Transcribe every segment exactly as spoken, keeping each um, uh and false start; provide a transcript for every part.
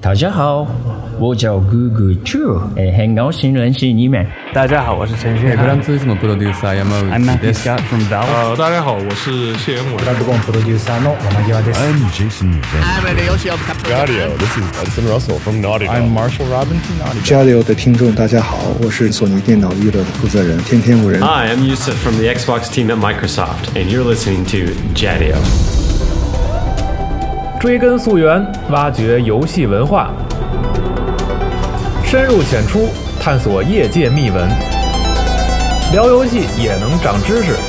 大家好，我叫咕咕猪，哎，很高兴认识你们。 大家好，我是陈旭。 グランツーリスモプロデューサー山内 I'm Matthew です。 Scott from Valve。 呃，大家好，我是谢元伟。 プラットフォームプロデューサーの山際です。 I'm Jason Gadio. This is Hudson Russell from Naughty Dog. I'm Marshall Robinson. Gadio 的听众大家好，我是索尼电脑娱乐的负责人天天无人。 Hi, I'm Yusuf from the Xbox team at Microsoft, and you're listening to Jadio。 追根溯源，挖掘游戏文化，深入浅出，探索业界秘闻，聊游戏也能长知识。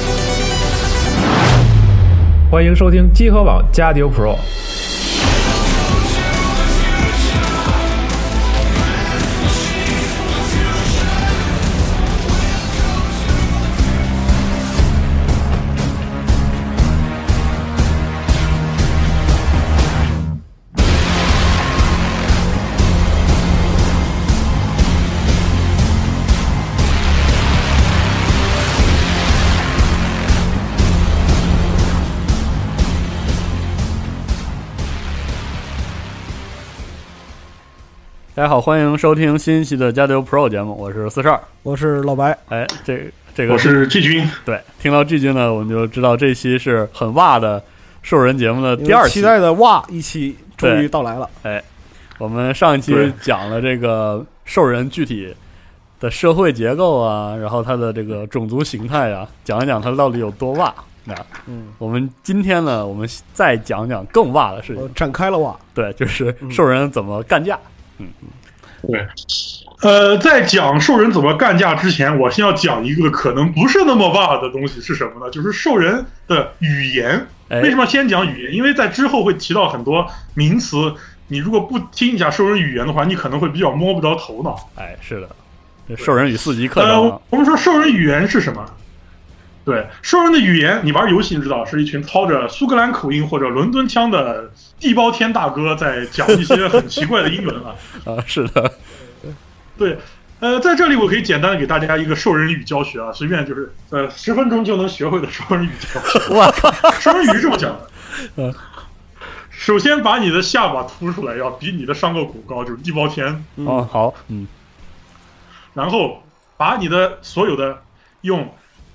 欢迎收听机核网加迪欧 Pro。 大家好，欢迎收听新一期的加迪欧 Pro 节目，我是四十二， 我是老白。 哎，这这个我是季军。 对，听到季军呢，我们就知道这期是很哇的兽人节目的第二期， 期待的哇一期终于到来了。 哎，我们上一期讲了这个兽人具体的社会结构啊，然后它的这个种族形态啊，讲一讲它到底有多哇。那嗯，我们今天呢，我们再讲讲更哇的事情， 展开了哇。 对，就是兽人怎么干架。嗯， 对，呃，在讲兽人怎么干架之前，我先要讲一个可能不是那么哇的东西是什么呢？就是兽人的语言。为什么先讲语言？因为在之后会提到很多名词，你如果不听一下兽人语言的话，你可能会比较摸不着头脑。 哎，是的，这兽人语四级课程、啊呃。我们说兽人语言是什么？对，兽人的语言，你玩游戏你知道，是一群操着苏格兰口音或者伦敦腔的地包天大哥在讲一些很奇怪的英文啊。 啊，是的， 对，呃，在这里我可以简单的给大家一个兽人语教学啊，随便就是呃十分钟就能学会的兽人语教学。 哇， 兽人语是这么讲的。嗯，首先把你的下巴凸出来，要比你的上颚骨高，就是地包天。 嗯、哦，好，嗯。 然后把你的所有的用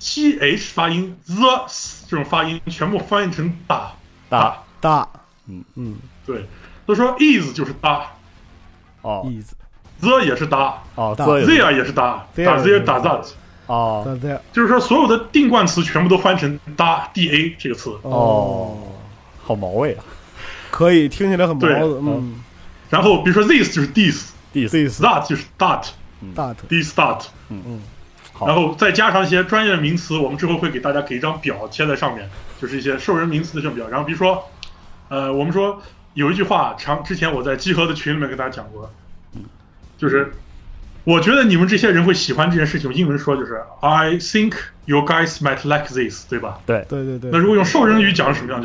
th 发音 the 这种发音全部翻译成大大大， 嗯嗯， 对，都说 is 就是大， 哦 is the 也是大， 哦 there 也是大，打 there 打 that， 哦， 就是说所有的定冠词全部都翻成大 da 这个词， 哦，好毛味啊， 可以听起来很毛的， 嗯，然后比如说 this 就是 this，this，that 就是 that，that，this that， 嗯嗯。 然后再加上一些专业的名词，我们之后会给大家给一张表贴在上面，就是一些兽人名词的这种表。然后比如说，呃，我们说有一句话，长之前我在集合的群里面跟大家讲过，就是我觉得你们这些人会喜欢这件事情。英文说就是 I think you guys might like this， 对吧？ 对对对对。 那如果用兽人语讲是什么样？就是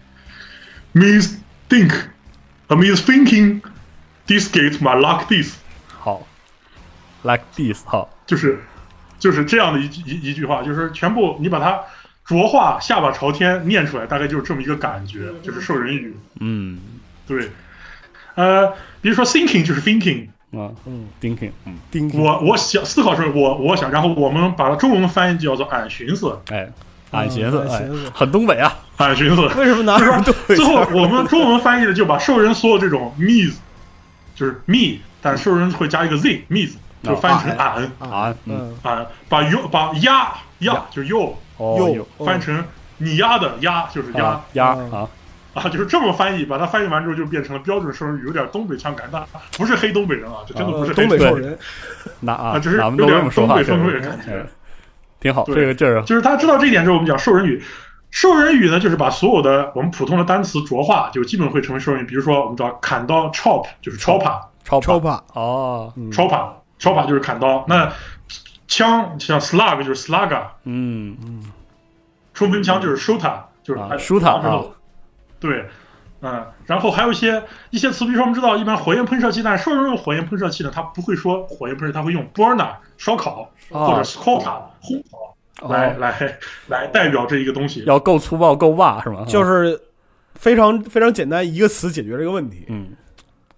means think，a means thinking this gate might like this。 好 ，like this， 好， 就是。就是这样的一一一句话，就是全部你把它浊化，下巴朝天念出来，大概就是这么一个感觉，就是兽人语。 嗯， 对。呃，比如说 thinking 就是 thinking 啊，嗯 ，thinking， 嗯 ，thinking。 我我想思考时候，我我想，然后我们把它中文翻译叫做俺寻思。 哎，俺寻思，哎，很东北啊， 俺寻思。 为什么拿着东北？ 最后我们中文翻译的就把兽人所有这种 me， 就是 me， 但兽人会加一个 z me。就翻成俺俺嗯俺把哟把鸭鸭就是哟哟翻成你鸭的鸭就是鸭鸭啊啊就是这么翻译，把它翻译完之后就变成了标准兽人语，有点东北腔感，但不是黑东北人啊，这真的不是东北兽人， 那啊就是有点东北风味的感觉， 挺好。这个这就是他知道这一点之后，我们讲兽人语。兽人语呢，就是把所有的我们普通的单词浊化，就基本会成为兽人语。比如说我们知道砍刀 chop 就是超爬超爬哦超爬。超爬就是砍刀，那枪像 slug 就是 slugger， 嗯嗯， 冲锋枪就是 shooter， 就是 shooter 啊， 对，嗯，然后还有一些一些词，比如说我们知道一般火焰喷射器，但是兽人用火焰喷射器呢，它不会说火焰喷射，它会用 burner 烧烤或者 scorta 烘烤来来来代表这一个东西， 要够粗暴够哇是吗？ 就是非常非常简单一个词解决这个问题， 嗯。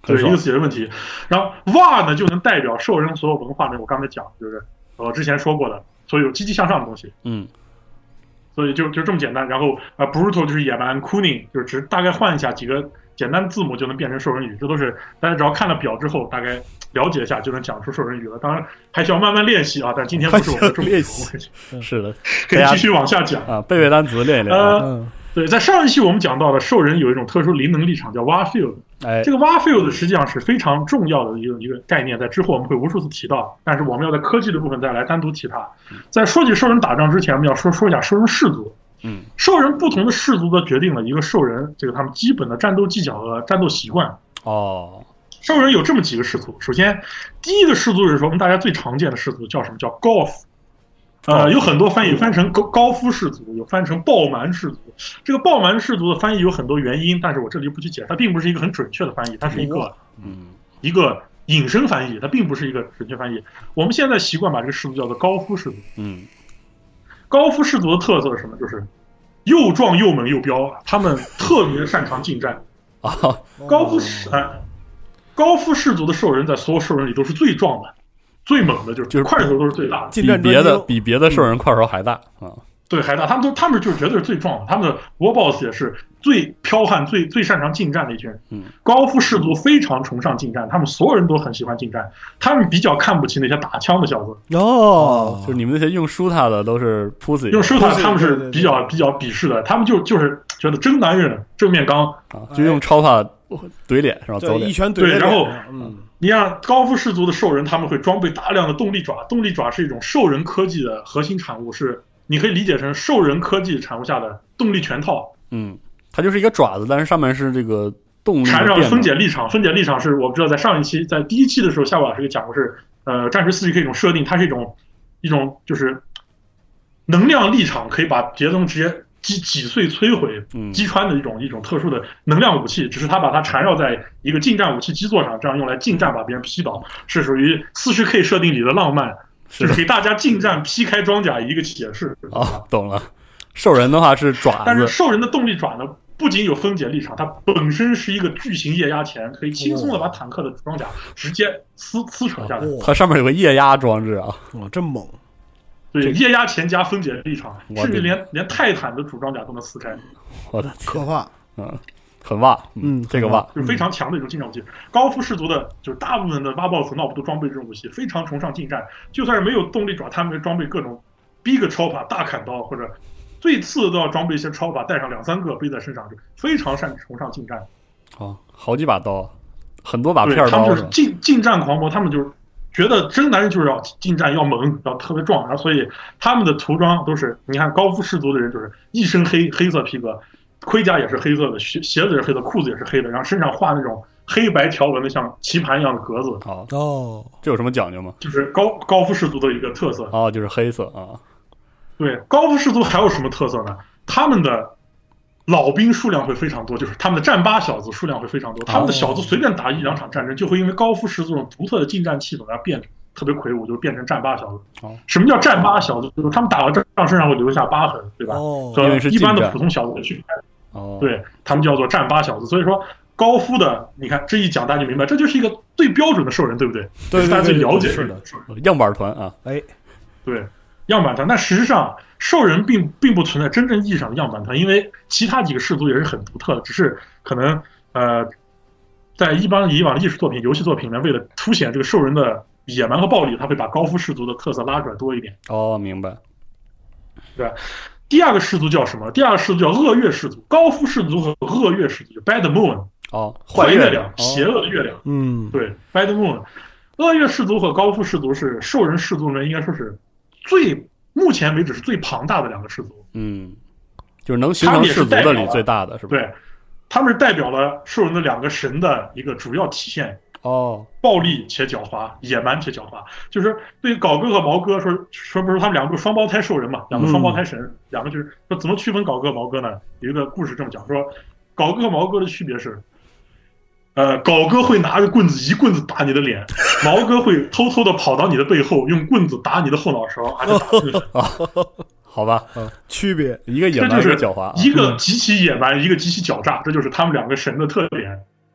对，一个解决问题。然后 Va 呢就能代表兽人所有文化里，我刚才讲就是我之前说过的所有积极向上的东西。 嗯。 所以就就这么简单，然后呃 brutal 就是野蛮 ，cunning 就是只大概换一下几个简单字母就能变成兽人语，这都是大家只要看了表之后大概了解一下就能讲出兽人语了。当然还需要慢慢练习啊，但今天不是我的重点， 是的， 可以继续往下讲啊，背背单词练一练。 呃，嗯、对，在上一期我们讲到的兽人有一种特殊灵能立场叫 Warfield， 哎， 这个 Warfield 实际上是非常重要的一个一个概念，在之后我们会无数次提到，但是我们要在科技的部分再来单独提它。在说起兽人打仗之前，我们要说说一下兽人氏族。 嗯， 兽人不同的氏族都决定了一个兽人这个他们基本的战斗技巧和战斗习惯。 哦， 兽人有这么几个氏族，首先第一个氏族是说我们大家最常见的氏族叫什么？叫 Golf。呃，有很多翻译翻成高高夫氏族，有翻成暴蛮氏族。这个暴蛮氏族的翻译有很多原因，但是我这里不去解释，它并不是一个很准确的翻译，它是一个嗯一个引申翻译，它并不是一个准确翻译。我们现在习惯把这个氏族叫做高夫氏族。 嗯。 高夫氏族的特色是什么？就是又壮又猛又彪，他们特别擅长近战。 啊， 高夫氏哎，高夫氏族的兽人在所有兽人里都是最壮的、最猛的，就是就是块头都是最大的， 比别的比别的兽人块头还大啊。 对，还大，他们都他们就绝对是最壮的，他们的 War Boss 也是最剽悍、最最擅长近战的一群人。 嗯， 高夫氏族非常崇尚近战，他们所有人都很喜欢近战，他们比较看不起那些打枪的小子。 哦， 就是你们那些用舒塔的都是 pussy， 用舒塔他们是比较比较鄙视的，他们就就是觉得真男人正面刚啊，就用超法怼脸是吧？ 对，一拳怼对，然后嗯。 你看高夫氏族的兽人，他们会装备大量的动力爪，动力爪是一种兽人科技的核心产物，是你可以理解成兽人科技产物下的动力全套。 嗯，它就是一个爪子，但是上面是这个动力缠绕分解立场。分解立场是我不知道在上一期在第一期的时候，夏瓜老师给讲过是呃战锤 四 G K 一种设定，它是一种一种就是能量立场可以把别的东西直接击击碎摧毁击穿的一种一种特殊的能量武器，只是它把它缠绕在一个近战武器基座上，这样用来近战把别人劈倒，是属于 四十 K 设定里的浪漫，就是给大家近战劈开装甲一个解释。 哦，懂了。兽人的话是爪子， 但是兽人的动力爪呢，不仅有分解立场，它本身是一个巨型液压钳，可以轻松的把坦克的装甲直接撕撕扯下来。 它上面有个液压装置啊， 哇，真猛！ 对，液压钳加分解立场，甚至连连泰坦的主装甲都能撕开。 我的可怕， 嗯，很哇，嗯，这个哇， 就是非常强的一种近战武器。高夫氏族的，就是大部分的挖 boss 闹不都装备这种武器，非常崇尚近战。就算是没有动力爪，他们会装备各种 big chopper 大砍刀，或者最次的都要装备一些chopper，带上两三个背在身上，就非常擅崇尚近战。 哦，好几把刀，很多把片刀。 他们就是近近战狂魔，他们就是觉得真男人就是要近战，要猛，要特别壮，然后所以他们的涂装都是，你看高夫氏族的人就是一身黑黑色皮革，盔甲也是黑色的，鞋鞋子也是黑的，裤子也是黑的，然后身上画那种黑白条纹的像棋盘一样的格子。 哦哦， 这有什么讲究吗？ 就是高高夫氏族的一个特色。 哦，就是黑色啊。 对，高夫氏族还有什么特色呢？他们的老兵数量会非常多，就是他们的战八小子数量会非常多。他们的小子随便打一两场战争，就会因为高夫氏族这种独特的近战气氛而变特别魁梧，就变成战八小子。 哦，什么叫战八小子？就是他们打了仗身上会留下疤痕，对吧？ 哦， 和一般的普通小子去拍。 哦， 对他们叫做战八小子。所以说高夫的，你看这一讲大家就明白，这就是一个最标准的兽人，对不对？ 对， 是大家最了解的样板团啊。 哎， 对。样板团，但事实上，兽人并并不存在真正意义上的样板团，因为其他几个氏族也是很独特的，只是可能呃，在一般以往的艺术作品、游戏作品里面，为了凸显这个兽人的野蛮和暴力，他会把高夫氏族的特色拉出来多一点。 哦，明白。 对，第二个氏族叫什么？第二个氏族叫恶月氏族。高夫氏族和恶月氏族就 Bad Moon， 哦， 坏月亮， 邪恶的月亮。 嗯， 对 ，Bad Moon。恶月氏族和高夫氏族是兽人氏族里面应该说是最目前为止是最庞大的两个氏族。 嗯，就是能形成氏族的里最大的是吧？ 对，他们是代表了兽人的两个神的一个主要体现。 哦， 暴力且狡猾，野蛮且狡猾。就是对于槁哥和毛哥说说不是他们两个双胞胎兽人嘛，两个双胞胎神，嗯、两个就是说怎么区分槁哥毛哥呢？有一个故事这么讲，说槁哥和毛哥的区别是。呃，槁哥会拿着棍子一棍子打你的脸，毛哥会偷偷的跑到你的背后，用棍子打你的后脑勺，而且打进去。 好吧， 嗯，区别一个野蛮，一个狡猾， 一个极其野蛮，一个极其狡诈，这就是他们两个神的特点。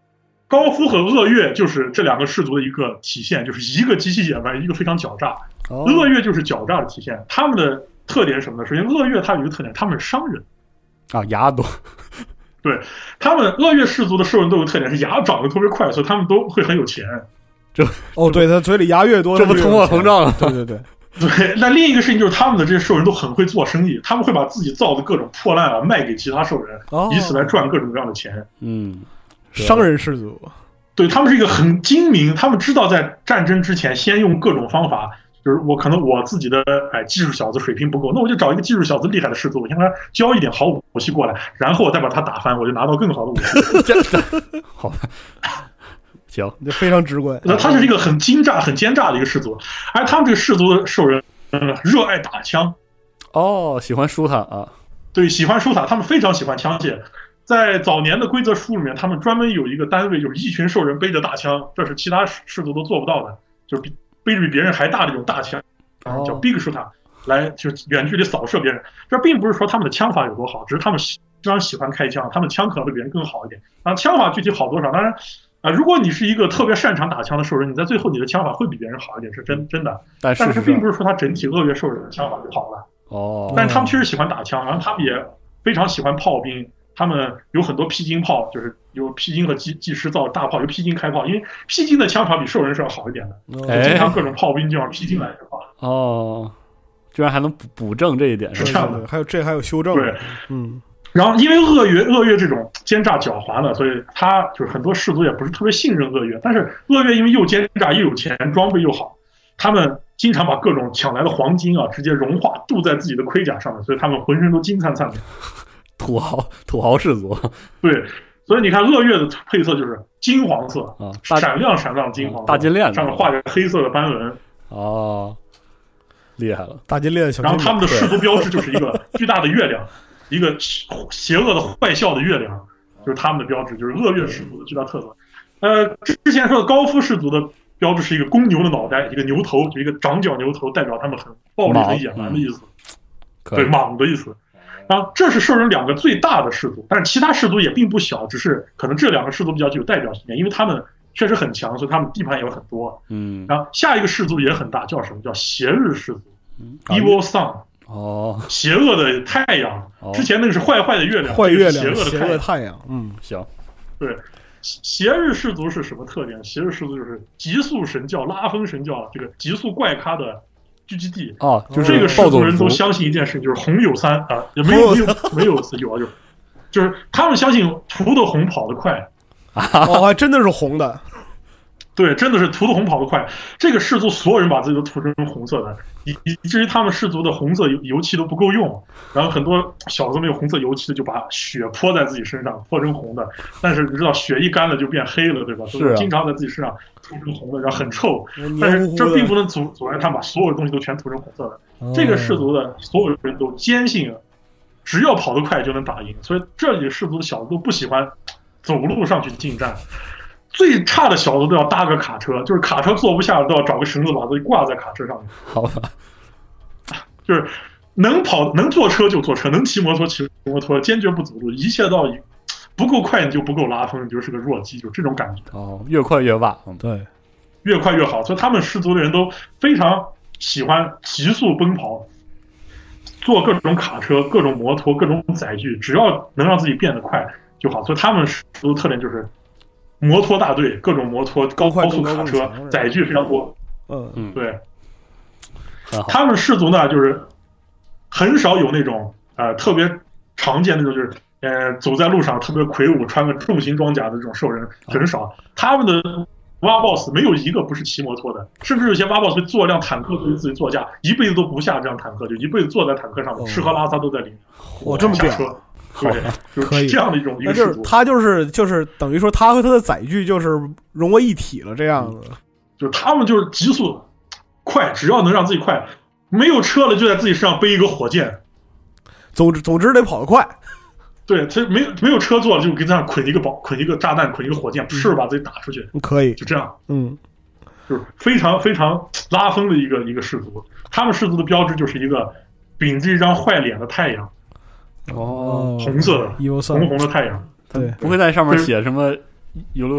高夫和恶月就是这两个氏族的一个体现，就是一个极其野蛮，一个非常狡诈。 哦、 恶月就是狡诈的体现，他们的特点是什么呢？首先，恶月它有一个特点，他们是商人啊，牙多。 对，他们恶月氏族的兽人都有特点，是牙长得特别快，所以他们都会很有钱。 这哦，对，他嘴里牙越多， 这不通货膨胀了？ 对对对。 对，那另一个事情就是他们的这些兽人都很会做生意，他们会把自己造的各种破烂啊卖给其他兽人， 哦、 以此来赚各种各样的钱。 嗯， 商人氏族， 对，他们是一个很精明，他们知道在战争之前先用各种方法，就是我可能我自己的哎技术小子水平不够，那我就找一个技术小子厉害的氏族，我先给他教一点好武器过来，然后我再把他打翻，我就拿到更好的武器。 真的好吧。行， 这非常直观。 他是一个很精诈、很奸诈的一个氏族，而他们这个氏族的兽人，嗯，热爱打枪， 哦，喜欢舒塔啊， 对，喜欢舒塔，他们非常喜欢枪械。在早年的规则书里面，他们专门有一个单位，就是一群兽人背着大枪，这是其他氏族都做不到的，就是比背着比别人还大的这种大枪， 哦、 叫 Big 舒塔，来就是远距离扫射别人。这并不是说他们的枪法有多好，只是他们非常喜欢开枪，他们枪可能比别人更好一点。啊，枪法具体好多少，当然。啊，如果你是一个特别擅长打枪的兽人，你在最后你的枪法会比别人好一点，是真真的。 但是， 但是并不是说他整体恶月兽人的枪法就好了。 哦。 但是他们确实喜欢打枪，然后他们也非常喜欢炮兵，他们有很多披荆炮，就是有披荆和技技师造大炮，由披荆开炮，因为披荆的枪法比兽人是要好一点的。 哎。 经常各种炮兵就用披荆来开炮。 哦，居然还能补补正这一点， 是这样的。 还有这还有修正。 对， 嗯。 然后，因为恶月恶月这种奸诈狡猾的，所以他就是很多氏族也不是特别信任恶月。但是恶月因为又奸诈又有钱，装备又好，他们经常把各种抢来的黄金啊直接融化镀在自己的盔甲上面，所以他们浑身都金灿灿的。 土豪土豪氏族。 对，所以你看恶月的配色就是金黄色啊， 闪亮闪亮金黄色， 大金链子上面画着黑色的斑纹。 哦，厉害了， 大金链子小。 然后他们的氏族标志就是一个巨大的月亮。一个邪恶的坏笑的月亮，就是他们的标志，就是恶月氏族的巨大特色。呃，之前说的高夫氏族的标志是一个公牛的脑袋，一个牛头，就一个长角牛头，代表他们很暴力、很野蛮的意思， 嗯、 对，莽的意思。然后这是兽人两个最大的氏族，但是其他氏族也并不小，只是可能这两个氏族比较具有代表性，因为他们确实很强，所以他们地盘也有很多。 嗯， 然后下一个氏族也很大，叫什么？叫邪日氏族、嗯、，Evil Sun。 哦， 邪恶的太阳，哦、之前那个是坏坏的月亮， 坏月亮， 邪恶的太阳。太阳，嗯， 行。 对，邪日氏族是什么特点？邪日氏族就是极速神教、拉风神教这个极速怪咖的聚集地。 哦， 就是这个氏族人都相信一件事情，就是红有三啊，也没有没有没有有啊，就就是他们相信涂的红跑得快。 哦，还真的是红的。 对，真的是涂的红跑得快。这个氏族所有人把自己都涂成红色的，以以至于他们氏族的红色油油漆都不够用。然后很多小子没有红色油漆的，就把血泼在自己身上，泼成红的。但是你知道，血一干了就变黑了，对吧？ 是、啊。 经常在自己身上涂成红的，然后很臭。但是这并不能阻阻碍他们把所有东西都全涂成红色的。哦、这个氏族的所有人都坚信，只要跑得快就能打赢。所以这里氏族的小子都不喜欢走路上去近战。最差的小子都要搭个卡车，就是卡车坐不下都要找个绳子把自己挂在卡车上面。 好吧， 就是能跑能坐车就坐车，能骑摩托骑摩托，坚决不走路，一切到不够快你就不够拉风，你就是个弱鸡，就这种感觉。 哦，越快越哇， 嗯，对， 越快越好。所以他们氏族的人都非常喜欢急速奔跑，坐各种卡车、各种摩托、各种载具，只要能让自己变得快就好。所以他们氏族的特点就是。摩托大队，各种摩托、高高速卡车、载具非常多。 嗯嗯，对。他们氏族呢，就是很少有那种呃特别常见那种，就是呃走在路上特别魁梧、穿个重型装甲的这种兽人很少。他们的挖 boss 没有一个不是骑摩托的，甚至有些挖 boss 会坐辆坦克作为自己座驾，一辈子都不下这辆坦克，就一辈子坐在坦克上面，吃喝拉撒都在里面。 我这么屌。 对，就是这样的一种一个就是他就是就是等于说他和他的载具就是融为一体了，这样子。 嗯、就是他们就是急速快，只要能让自己快，没有车了就在自己身上背一个火箭。 总之总之得跑得快。 对，他没有没有车坐了，就给他捆一个宝，捆一个炸弹，捆一个火箭，噗把自己打出去。 可以， 就这样。 嗯， 就是非常非常拉风的一个一个氏族。他们氏族的标志就是一个秉着一张坏脸的太阳。 哦， 红色的，红红的太阳， 对， 不会在上面写什么尤留斯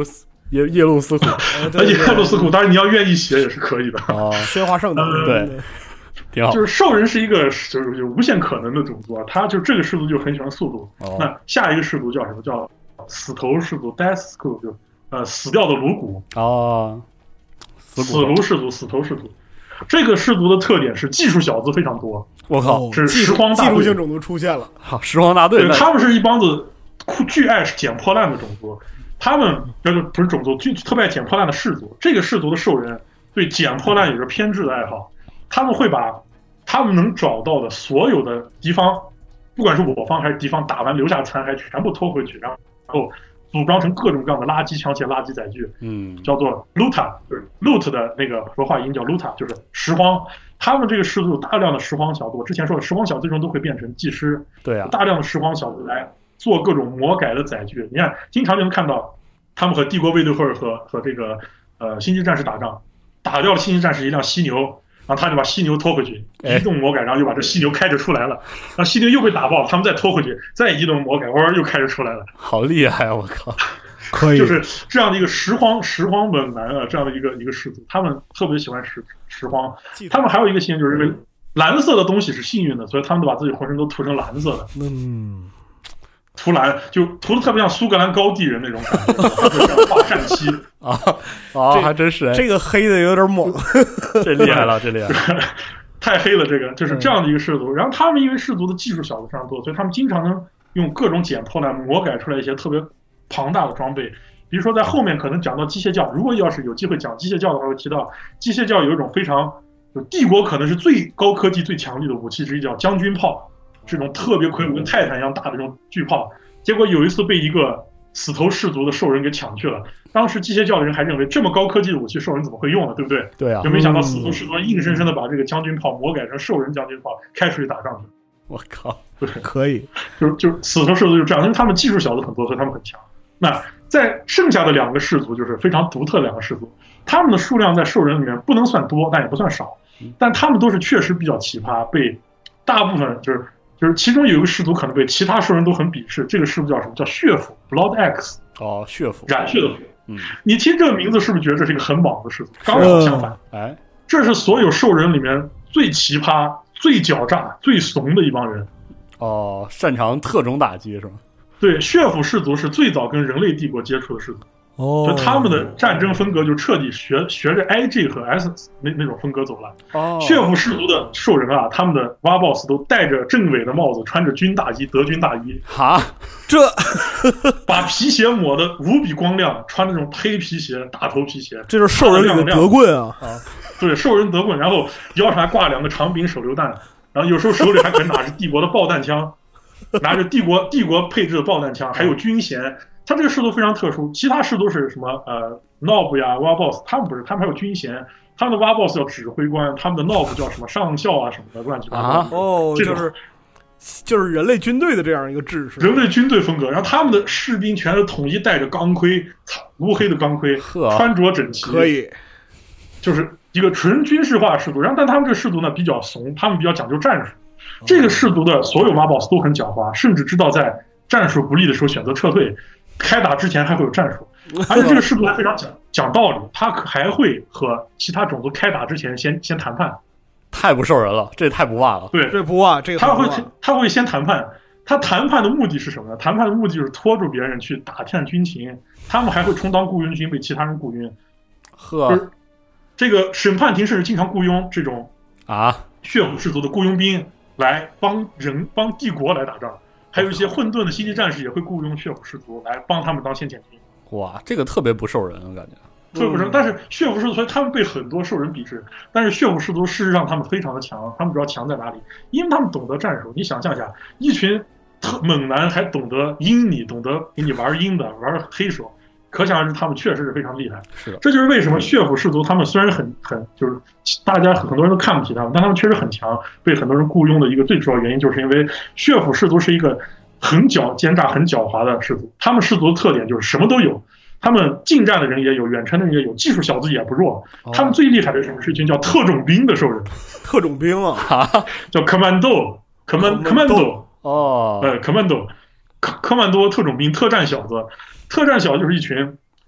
耶耶路斯苦， 而且耶路斯苦，当然你要愿意写也是可以的。 哦， 宣化圣的， 对，挺好。 就是兽人是一个就是有无限可能的种族啊，他就这个氏族就很喜欢速度。 哦、 那下一个氏族叫什么？叫死头氏族 ，Death School， 就呃死掉的颅骨。 哦， 死颅氏族，死头氏族。这个氏族的特点是技术小子非常多。 我靠， 是拾荒大队， 技术性种族出现了。 好，拾荒大队， 对，他们是一帮子巨爱捡破烂的种族。他们那个不是种族，就特别爱捡破烂的氏族。这个氏族的兽人对捡破烂有着偏执的爱好，他们会把他们能找到的所有的敌方，不管是我方还是敌方打完留下残骸，全部偷回去，然后组装成各种各样的垃圾枪械、垃圾载具， 嗯， 叫做 Luta， 就是 Loot 的那个说话音叫 Luta， 就是拾荒。他们这个氏族有大量的拾荒小子，我之前说的拾荒小子最终都会变成技师， 对啊， 大量的拾荒小子来做各种魔改的载具。你看，经常就能看到他们和帝国卫队赫尔和和这个呃星际战士打仗，打掉了星际战士一辆犀牛，然后他就把犀牛拖回去，移动魔改，然后又把这犀牛开着出来了，然后犀牛又被打爆，他们再拖回去，再移动魔改，哇，又开着出来了， 好厉害啊！我靠， 可以， 就是这样的一个拾荒拾荒猛男啊，这样的一个一个氏族，他们特别喜欢拾拾荒，他们还有一个信念就是认为蓝色的东西是幸运的，所以他们都把自己浑身都涂成蓝色的。 嗯。 涂蓝就涂的特别像苏格兰高地人那种感觉，画扇漆啊啊，还真是这个黑的有点猛， 这厉害了，这厉害了， 太黑了。这个就是这样的一个氏族，然后他们因为氏族的技术小子非常多，所以他们经常能用各种捡破烂魔改出来一些特别庞大的装备。比如说在后面可能讲到机械教，如果要是有机会讲机械教的话，会提到机械教有一种非常就帝国可能是最高科技最强力的武器之一，叫将军炮。这种特别魁梧跟泰坦一样大的这种巨炮，结果有一次被一个死头氏族的兽人给抢去了。当时机械教的人还认为这么高科技的武器兽人怎么会用呢？对不对？ 对啊， 就没想到死头氏族硬生生的把这个将军炮魔改成兽人将军炮，开出去打仗去。 我靠， 对， 可以， 就就死头氏族就这样，因为他们技术小子很多，所以他们很强。那在剩下的两个氏族就是非常独特的两个氏族，他们的数量在兽人里面不能算多，但也不算少，但他们都是确实比较奇葩，被大部分就是。就是其中有一个氏族可能被其他兽人都很鄙视，这个氏族叫什么？叫血斧 （Blood X）。 哦，血斧， 染血的斧。 嗯， 你听这个名字是不是觉得这是一个很莽的氏族？刚好相反， 哎， 这是所有兽人里面最奇葩、最狡诈、最怂的一帮人。 哦，擅长特种打击是吗？ 对，血斧氏族是最早跟人类帝国接触的氏族。 哦， 就他们的战争风格就彻底学学着 I G 和 S 那那种风格走了。 哦， 血斧氏族的兽人啊，他们的挖 boss 都戴着政委的帽子，穿着军大衣、德军大衣。 哈， 这把皮鞋抹得无比光亮，穿那种黑皮鞋、大头皮鞋。 这是兽人里的德棍啊！ 啊，对，兽人德棍，然后腰上还挂两个长柄手榴弹，然后有时候手里还可能拿着帝国的爆弹枪，拿着帝国帝国配置的爆弹枪，还有军衔。他这个氏族非常特殊，其他氏族是什么？呃 ，Nob 呀、挖 boss， 他们不是，他们还有军衔，他们的挖 boss 叫指挥官，他们的 Nob 叫什么上校啊什么的，乱七八糟。 啊， 哦，就是就是人类军队的这样一个制式， 人类军队风格。然后他们的士兵全是统一戴着钢盔，乌黑的钢盔，穿着整齐， 可以， 就是一个纯军事化氏族。然后，但他们这个氏族呢比较怂，他们比较讲究战术。这个氏族的所有挖 boss 都很狡猾，甚至知道在战术不利的时候选择撤退。开打之前还会有战术，而且这个氏族还非常讲讲道理，他还会和其他种族开打之前先先谈判。 太不兽人了，这太不挖了。 对， 这不挖，这个他会他会先谈判，他谈判的目的是什么呢？谈判的目的就是拖住别人去打探军情，他们还会充当雇佣军，被其他人雇佣。 呵， 这个审判庭甚至经常雇佣这种啊血斧氏族的雇佣兵来帮人帮帝国来打仗。还有一些混沌的星际战士也会雇佣血斧氏族来帮他们当先遣军。 哇，这个特别不兽人，我感觉。 特别不兽人，但是血斧氏族，所以他们被很多兽人鄙视。但是血斧氏族事实上他们非常的强，他们主要强在哪里？因为他们懂得战术。你想象一下，一群特猛男还懂得阴你，懂得给你玩阴的，玩黑手，可想而知他们确实是非常厉害。 是的， 这就是为什么血斧氏族他们虽然很很就是大家很多人都看不起他们，但他们确实很强，被很多人雇佣的一个最主要原因，就是因为血斧氏族是一个很狡奸诈、很狡猾的氏族。他们氏族的特点就是什么都有，他们近战的人也有，远程的人也有，技术小子也不弱。哦、他们最厉害的是什么？是一群叫特种兵的兽人。 特种兵啊， 叫 commando，command commando 哦， 呃 commando，科科曼多特种兵特战小子。特战小就是一群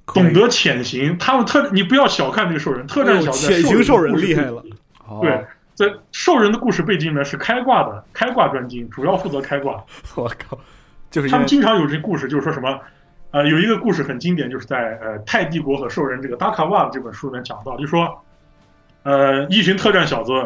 懂得潜行。他们特，你不要小看这个兽人，特战小子潜行兽人厉害了。 对，在兽人的故事背景里面是开挂的，开挂专精，主要负责开挂。 我靠，就是他们经常有这故事，就是说什么，呃，有一个故事很经典，就是在呃《泰帝国和兽人》这个《达卡瓦》这本书里面讲到，就说，呃，一群特战小子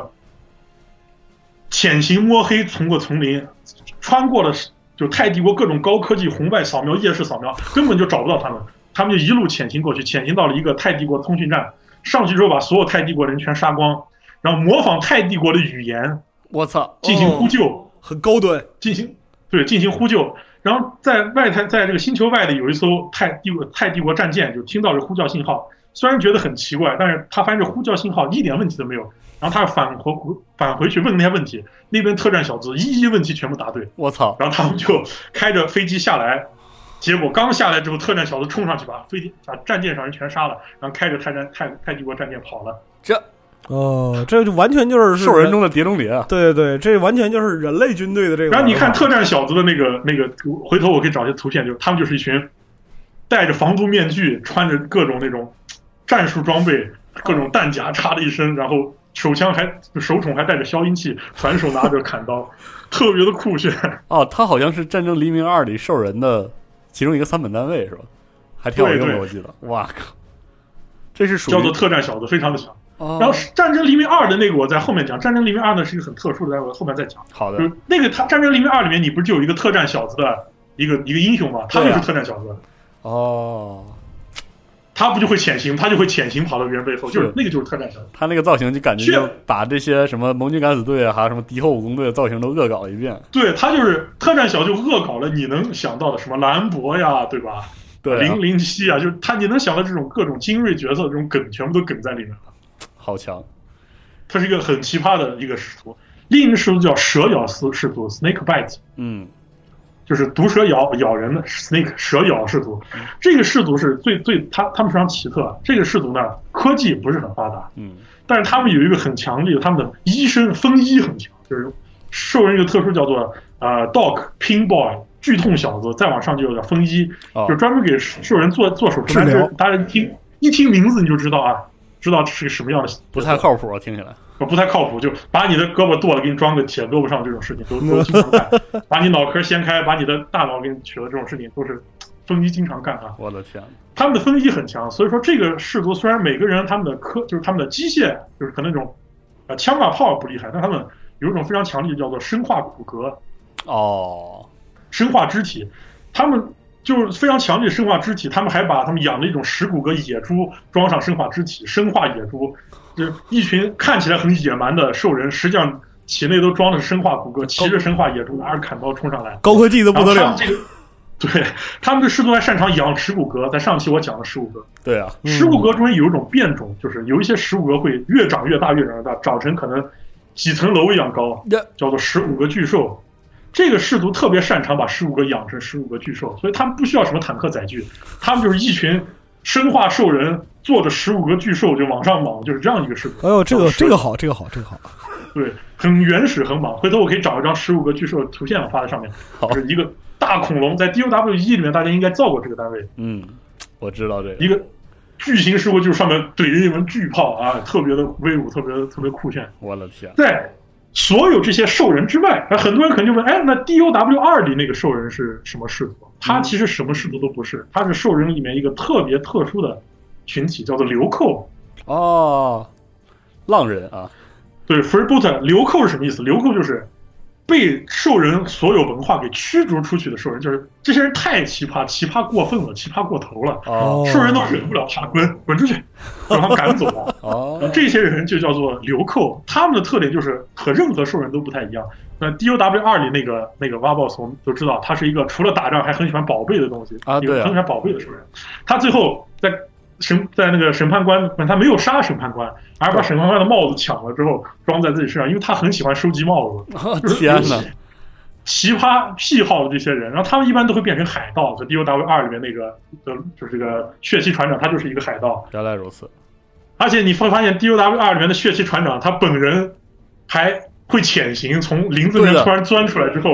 潜行摸黑从过丛林，穿过了就泰帝国各种高科技红外扫描、夜视扫描，根本就找不到他们，他们就一路潜行过去，潜行到了一个泰帝国通讯站，上去之后把所有泰帝国人全杀光。然后模仿泰帝国的语言， 我操， 进行呼救， 哦、很高端， 进行对进行呼救。然后在外太在这个星球外的有一艘泰帝国泰帝国战舰，就听到这呼叫信号，虽然觉得很奇怪，但是他发现这呼叫信号一点问题都没有。然后他返回返回去问那些问题，那边特战小子一一问题全部答对， 我操！ 然后他们就开着飞机下来，结果刚下来之后，特战小子冲上去把飞机把战舰上人全杀了，然后开着泰战泰泰帝国战舰跑了。 这。 哦，这就完全就是兽人中的碟中谍啊！ 对对对，这完全就是人类军队的这个。 然后你看特战小子的那个那个，回头我可以找一些图片，就是他们就是一群戴着防毒面具，穿着各种那种战术装备，各种弹夹插了一身，然后手枪还手冢还带着消音器，反手拿着砍刀，特别的酷炫。 哦，他好像是《战争黎明二》里兽人的其中一个三本单位是吧？还挺好用的，我记得。哇靠，这是属于叫做特战小子，非常的强。然后《战争黎明二》的那个我在后面讲，《战争黎明二》呢是一个很特殊的，在我后面再讲。 好的， 就是那个他《战争黎明二》里面，你不是就有一个特战小子的一个一个英雄吗？他就是特战小子。 哦， 他不就会潜行，他就会潜行跑到别人背后，就是那个就是特战小子。 他那个造型就感觉就把这些什么盟军敢死队啊，还有什么敌后武工队的造型都恶搞一遍。 对，他就是特战小就恶搞了你能想到的什么兰博呀，对吧？ 对、啊， 零零七啊，就是他你能想到这种各种精锐角色的这种梗，全部都梗在里面了。 好强， 它是一个很奇葩的一个使徒。另一个使徒叫蛇咬丝使徒 （Snake Bite）， 嗯， 就是毒蛇咬咬人的 Snake 蛇咬使徒。这个使徒是最最他他们非常奇特。这个使徒呢，科技不是很发达， 嗯， 但是他们有一个很强力的，他们的医生风医很强，就是兽人一个特殊叫做呃 Doc Pin Boy 剧痛小子，再往上就叫风医， 哦、 就专门给兽人做做手术。 治疗， 大家一听一听名字你就知道啊。知道是个什么样的， 不太靠谱啊，听起来不太靠谱。就把你的胳膊剁了，给你装个铁胳膊上，这种事情都都经常干。把你脑壳掀开，把你的大脑给你取了，这种事情都是风衣经常干啊。 我的天， 他们的风衣很强，所以说这个氏族虽然每个人他们的科就是他们的机械就是可能那种呃枪法炮不厉害，但他们有一种非常强力的叫做生化骨骼哦， 生化肢体，他们。就是非常强烈的生化肢体，他们还把他们养的一种石骨骼野猪装上生化肢体，生化野猪，就是一群看起来很野蛮的兽人，实际上体内都装的是生化骨骼，骑着生化野猪拿着砍刀冲上来， 高科技的不得了。 这个，对他们的氏族还擅长养石骨骼，在上期我讲了石骨骼。 对啊， 石骨骼中间有一种变种，就是有一些石骨骼会越长越大，越长越大，长成可能几层楼一样高，叫做石骨骼巨兽。这个氏族特别擅长把石骨骼养成石骨骼巨兽，所以他们不需要什么坦克载具，他们就是一群生化兽人坐着石骨骼巨兽就往上莽，就是这样一个氏族。 哎呦，这个这个好，这个好，这个好。 对，很原始，很莽。回头我可以找一张石骨骼巨兽的图片发在上面，就是一个大恐龙，在 D O W 一 里面大家应该造过这个单位。 嗯，我知道这个。 一个巨型石骨就是上面怼着一门巨炮啊，特别的威武，特别特别酷炫。 我的天， 在所有这些兽人之外，很多人可能就问，哎，那 D O W 二 里那个兽人是什么氏族？他其实什么氏族都不是，他是兽人里面一个特别特殊的群体，叫做流寇。 哦，浪人啊， 对 ，freebooter 流寇是什么意思？流寇就是被兽人所有文化给驱逐出去的兽人，就是这些人太奇葩，奇葩过分了，奇葩过头了， 哦， 兽人都忍不了他，滚滚出去，把他们赶走了。 哦， 这些人就叫做流寇，他们的特点就是和任何兽人都不太一样。那 D O W 二 里那个那个蛙 boss 我们都知道，他是一个除了打仗还很喜欢宝贝的东西啊，对啊， 很喜欢宝贝的兽人。他最后在审在那个审判官，他没有杀审判官，而把审判官的帽子抢了之后装在自己身上，因为他很喜欢收集帽子。 哦，天哪！ 奇葩癖好的这些人，然后他们一般都会变成海盗。在 D O W 二 里面那个就是这个血气船长，他就是一个海盗。 原来如此。 而且你会发现 D O W 二 里面的血气船长，他本人还会潜行，从林子里面突然钻出来之后，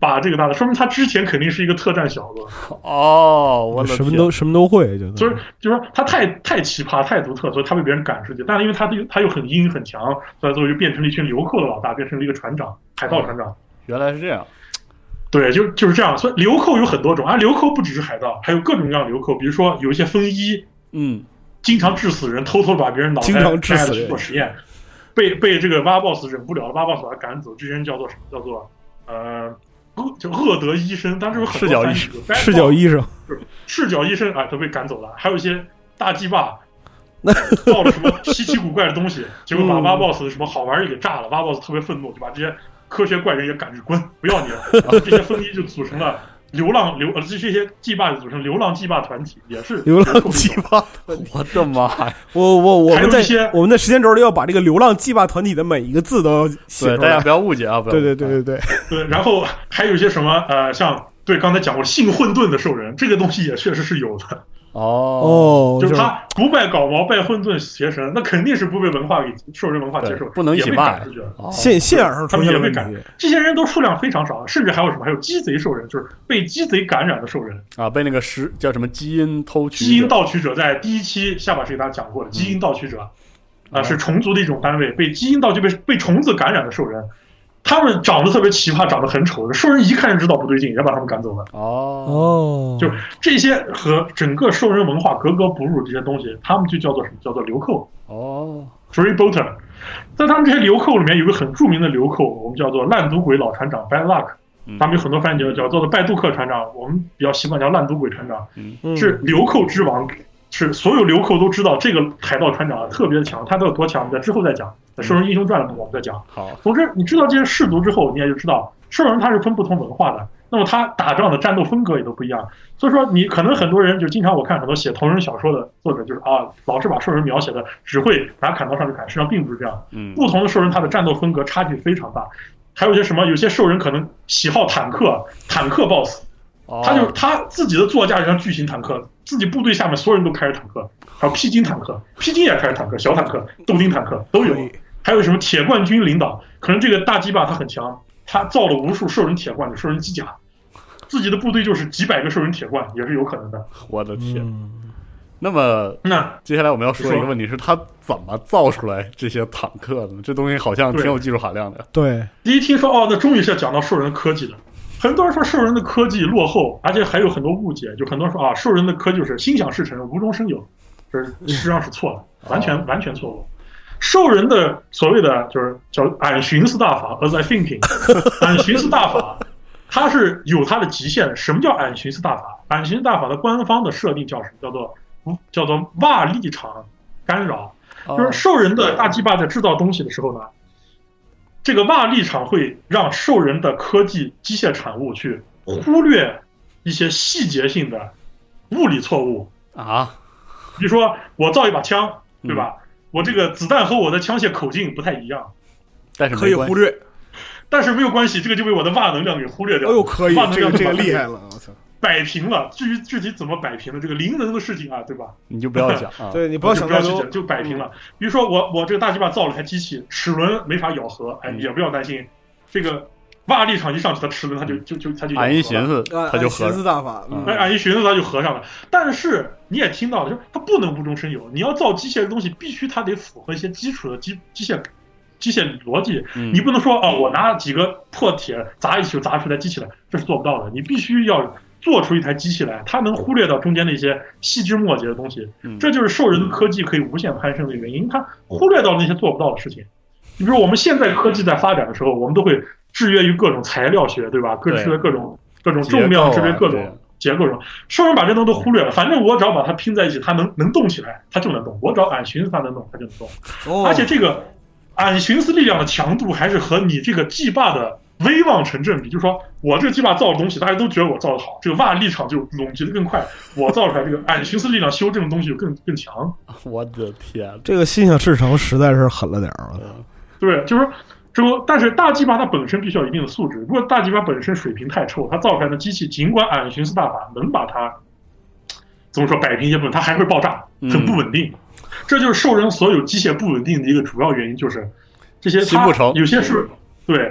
把这个大的，说明他之前肯定是一个特战小子。 哦，我什么都什么都会，就所以就是说他太太奇葩、太独特，所以他被别人赶出去。但是因为他他又很阴很强，所以最后就变成了一群流寇的老大，变成了一个船长，海盗船长。哦、 原来是这样。 对，就就是这样。所以流寇有很多种啊，流寇不只是海盗，还有各种各样的流寇，比如说有一些风衣， 嗯， 经常致死人，偷偷把别人脑袋摘了去做实验，被被这个挖 boss 忍不了了，挖 boss 把他赶走。这些人叫做什么？叫做呃，叫厄德医生。当时有很多赤脚医生， 赤脚医生， 赤脚医生啊，都被赶走了。还有一些大鸡巴。造了什么稀奇古怪的东西，结果把挖 boss 的什么好玩的给炸了，挖 boss 特别愤怒，就把这些科学怪人也赶着滚，不要你了。然后这些风衣就组成了流浪流呃这些祭霸就组成流浪祭霸团体，也是流浪祭霸团体。 我的妈呀！ 我我我们在我们在时间轴里要把这个流浪祭霸团体的每一个字都写出来， 对，大家不要误解啊！不要对对对对对对。然后还有一些什么呃，像对刚才讲过性混沌的兽人，这个东西也确实是有的。 哦， 就是他不拜搞毛，拜混沌邪神，那肯定是不被文化给兽人文化接受， 不能一起骂。 现现眼上他们也被赶，这些人都数量非常少，甚至还有什么？还有鸡贼兽人，就是被鸡贼感染的兽人啊，被那个石叫什么基因偷取、 基因盗取者，在第一期下巴是给大家讲过的，基因盗取者啊、嗯呃、是虫族的一种单位，被基因盗取被被虫子感染的兽人。他们长得特别奇葩，长得很丑，兽人一看就知道不对劲，也把他们赶走了。 哦， 就这些和整个兽人文化格格不入这些东西，他们就叫做什么？叫做流寇。 哦 ，freebooter。在他们这些流寇里面，有个很著名的流寇，我们叫做烂赌鬼老船长 Bad Luck。他们有很多翻译叫叫做拜杜克船长，我们比较习惯叫烂赌鬼船长， 嗯、 是流寇之王。是所有流寇都知道这个海盗船长啊特别的强，他都有多强，我们在之后再讲。在《兽人英雄传》里我们再讲。 好， 总之你知道这些氏族之后，你也就知道兽人他是分不同文化的，那么他打仗的战斗风格也都不一样。所以说你可能很多人就经常我看很多写同人小说的作者就是啊，老是把兽人描写的只会拿砍刀上去砍，实际上并不是这样。 嗯， 不同的兽人他的战斗风格差距非常大。还有些什么，有些兽人可能喜好坦克，坦克 boss。他就他自己的座驾就像巨型坦克，自己部队下面所有人都开着坦克，还有披荆坦克，披荆也开着坦克，小坦克、豆丁坦克都有。还有什么铁冠军领导，可能这个大鸡巴他很强，他造了无数兽人铁冠的兽人机甲，自己的部队就是几百个兽人铁冠，也是有可能的。 我的天！嗯、那么那接下来我们要说一个问题是，他怎么造出来这些坦克的？这东西好像挺有技术含量的。 对， 第一听说哦，那终于是讲到兽人科技了。很多人说兽人的科技落后，而且还有很多误解，就很多人说啊，兽人的科技就是心想事成、无中生有，这实际上是错的，完全完全错误。兽人的所谓的就是叫俺寻思大法 ，as I thinking， 俺寻思大法，它是有它的极限的。什么叫俺寻思大法？俺寻思大法的官方的设定叫什么？叫做叫做瓦力场干扰，就是兽人的大鸡巴在制造东西的时候呢。这个瓦力场会让兽人的科技机械产物去忽略一些细节性的物理错误啊， 比如说我造一把枪，对吧？嗯、我这个子弹和我的枪械口径不太一样， 但是可以忽略， 但是没有关系，这个就被我的瓦能量给忽略掉了。 哎呦，可以， 瓦能量这个这个厉害了，我操！ 摆平了，至于具体怎么摆平的，这个灵能的事情啊，对吧？ 你就不要讲啊， 对你不要想太多，就摆平了。比如说我我这个大鸡巴造了台机器，齿轮没法咬合，哎，也不要担心，这个瓦力场一上去，它齿轮它就就就它就俺一寻思，它就合寻思大法， 哎，俺一寻思它就合上了。但是你也听到了，就是它不能无中生有，你要造机械的东西，必须它得符合一些基础的机机械。机械逻辑，你不能说啊，我拿几个破铁砸一起就砸出来机器来，这是做不到的。你必须要做出一台机器来，它能忽略到中间的一些细枝末节的东西。这就是兽人的科技可以无限攀升的原因，它忽略到那些做不到的事情。你比如我们现在科技在发展的时候，我们都会制约于各种材料学，对吧？各制约各种各种重量，制约各种结构上。兽人把这东西都忽略了，反正我只要把它拼在一起，它能能动起来，它就能动。我只要俺寻思它能动，它就能动。 哦、 而且这个。俺寻思力量的强度还是和你这个祭霸的威望成正比，就是说我这个祭霸造的东西，大家都觉得我造的好，这个瓦力场就拢集的更快，我造出来这个俺寻思力量修正的东西就更更强。 我的天， 这个心想事成实在是狠了点儿。 对，就是说，这个但是大祭霸它本身必须要有一定的素质，如果大祭霸本身水平太臭，它造出来的机器尽管俺寻思大法能把它怎么说摆平一些部分，它还会爆炸，很不稳定。嗯，这就是兽人所有机械不稳定的一个主要原因，就是这些它有些是对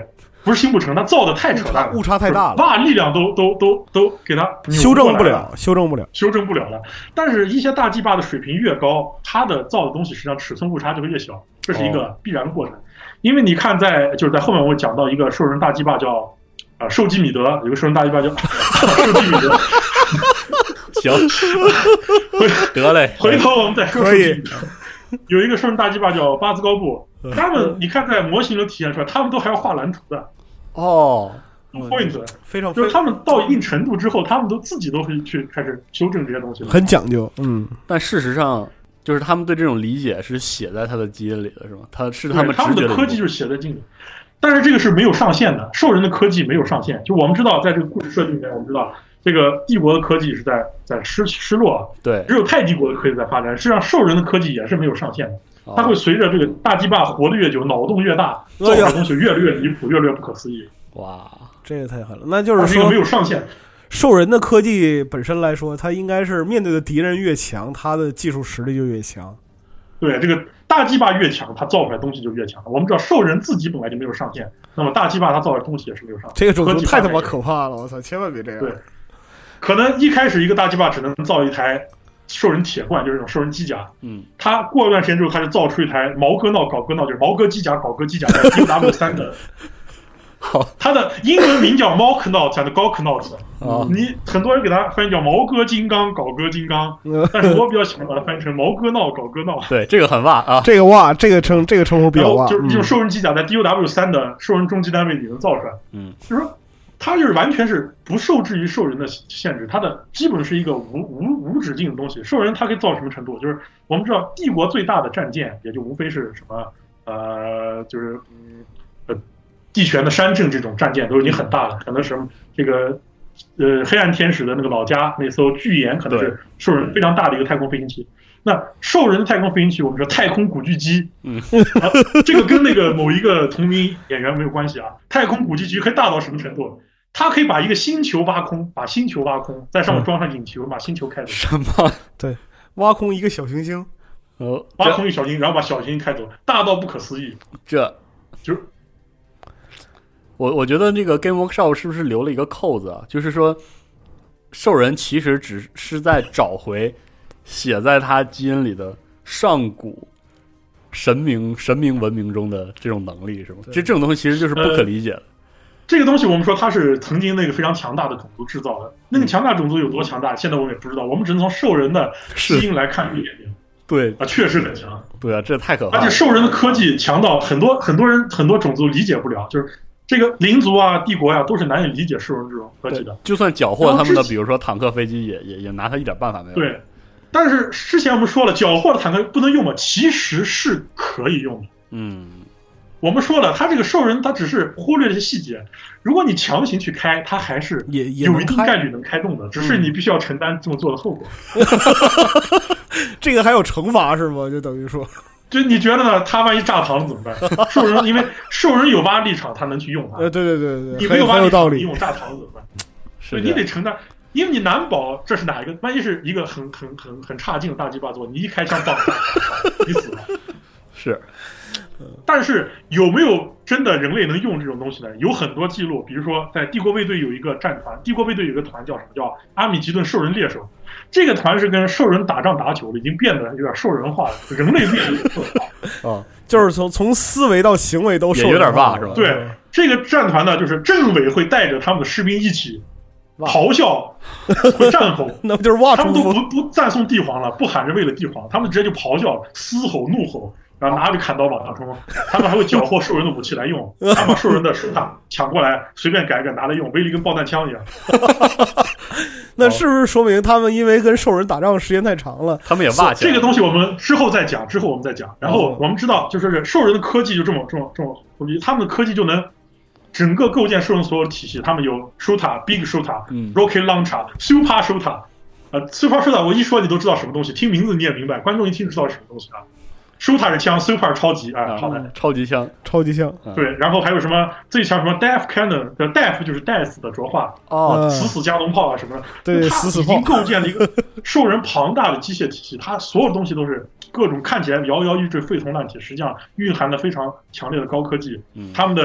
不是心不成，他造的太扯淡了， 误差太大了， 把力量都都都都给他修正不了，修正不了， 修正不了了。但是，一些大 G 坝的水平越高，它的造的东西实际上尺寸误差就会越小，这是一个必然的过程。哦、因为你看在，在就是在后面我会讲到一个兽人大 G 坝叫啊兽基米德，有个兽人大 G 坝叫兽基米德。 行，得嘞， 回头我们再说兽基米德。有一个兽人大 G 坝叫巴兹高布，他们你看在模型中体现出来，他们都还要画蓝图的。 哦 ，point 非常就是他们到一定程度之后，他们都自己都会去开始修正这些东西， 很讲究。嗯， 但事实上，就是他们对这种理解是写在他的基因里的，是吗？他是他们他们的科技就是写在基因里，但是这个是没有上限的。兽人的科技没有上限，就我们知道，在这个故事设定里面，我们知道这个帝国的科技是在在失失落， 对， 只有太帝国的科技在发展。实际上，兽人的科技也是没有上限的。它会随着这个大 G 坝活得越久，脑洞越大，造出来的东西越来越离谱，越来越不可思议。 哇， 这个太狠了！那就是说没有上限。 兽人的科技本身来说，它应该是面对的敌人越强，它的技术实力就越强。 对，这个大 G 坝越强，它造出来的东西就越强。我们知道兽人自己本来就没有上限，那么大 G 坝它造出来的东西也是没有上限。 这个种族太他妈可怕了！我操，千万别这样。 对，可能一开始一个大 G 坝只能造一台兽人铁罐，就是这种兽人机甲。 嗯， 他过一段时间之后，他就造出一台毛戈闹搞戈闹，就是毛戈机甲搞戈机甲 U W 三的。 好， 它的英文名叫 Malknaut and Gawknaut，啊，你很多人给它翻译叫毛戈金刚搞戈金刚，但是我比较喜欢把它翻译成毛戈闹搞戈闹。 对，这个很哇啊， 这个哇，这个称这个称呼比较哇， 就是这种兽人机甲在 D U W 三的兽人终极单位里能造出来， 嗯， 就是说它就是完全是不受制于兽人的限制，它的基本是一个无无无止境的东西。兽人它可以造到什么程度？就是我们知道帝国最大的战舰也就无非是什么呃，就是嗯呃。地权的山镇这种战舰都已经很大了，可能是这个呃黑暗天使的那个老家那艘巨岩可能是兽人非常大的一个太空飞行器。那兽人的太空飞行器，我们说太空古巨基， 嗯、 啊，这个跟那个某一个同名演员没有关系啊。太空古巨基可以大到什么程度？它可以把一个星球挖空，把星球挖空，在上面装上引擎，把星球开走。 什么？ 对，挖空一个小行星， 呃， 挖空一个小行星，然后把小行星开走，大到不可思议。 这就是。 我我觉得这个 Game Workshop 是不是留了一个扣子啊？就是说，兽人其实只是在找回写在他基因里的上古神明神明文明中的这种能力，是吗？这这种东西其实就是不可理解的。呃、 这个东西我们说它是曾经那个非常强大的种族制造的，那个强大种族有多强大，现在我们也不知道，我们只能从兽人的基因来看一点点。 对啊，确实很强。 对啊，这太可怕了。 而且兽人的科技强到很多很多人很多种族理解不了，就是。这个灵族啊、帝国啊，都是难以理解兽人这种科技的。 就算缴获他们的，比如说坦克、飞机，也也也拿他一点办法没有。 对，但是之前我们说了，缴获的坦克不能用嘛，其实是可以用的。 嗯， 我们说了，他这个兽人，他只是忽略了一些细节。如果你强行去开，他还是也有一定概率能开动的，只是你必须要承担这么做的后果。 这个还有惩罚是吗？就等于说。 就你觉得呢？他万一炸膛了怎么办？兽人因为兽人有挖立场，他能去用它。 呃，对对对对， 你没有挖立场， 你用炸膛了怎么办？所以你得承担，因为你难保这是哪一个，万一是一个很很很很差劲的大鸡巴做，你一开枪爆炸，你死了。 是， 但是有没有真的人类能用这种东西呢？有很多记录，比如说在帝国卫队有一个战团，帝国卫队有一个团叫什么？叫阿米吉顿兽人猎手。这个团是跟兽人打仗打久了，已经变得有点兽人化了，人类变得有点兽人化。 啊，就是从从思维到行为都也有点霸是吧？ 对，这个战团呢，就是政委会带着他们的士兵一起咆哮，会战吼， 那不就是哇？ 他们都不不赞颂帝皇了，不喊着为了帝皇，他们直接就咆哮、嘶吼、怒吼。然后拿着砍刀往上冲，他们还会缴获兽人的武器来用，他把兽人的手塔抢过来，随便改改拿来用，威力跟爆弹枪一样。 那是不是说明他们因为跟兽人打仗时间太长了， 他们也挖起来？ 这个东西我们之后再讲，之后我们再讲。然后我们知道，就是兽人的科技就这么这么这么，他们的科技就能整个构建兽人所有的体系。他们有 Shota、Big Shota、Rocket Launcher、Super Shota。呃 ，Super Shota 我一说你都知道什么东西，听名字你也明白，观众一听就知道是什么东西啊。Shota 是枪 ，Super 超级啊，好的， 超级枪， 超级枪， 对，然后还有什么最强什么 Death Cannon 的 Death 就是 Death 的着化哦， 死死加农炮啊什么的， 对，死死炮， 已经构建了一个兽人庞大的机械体系，它所有东西都是各种看起来摇摇欲坠、废铜烂铁，实际上蕴含了非常强烈的高科技。他们的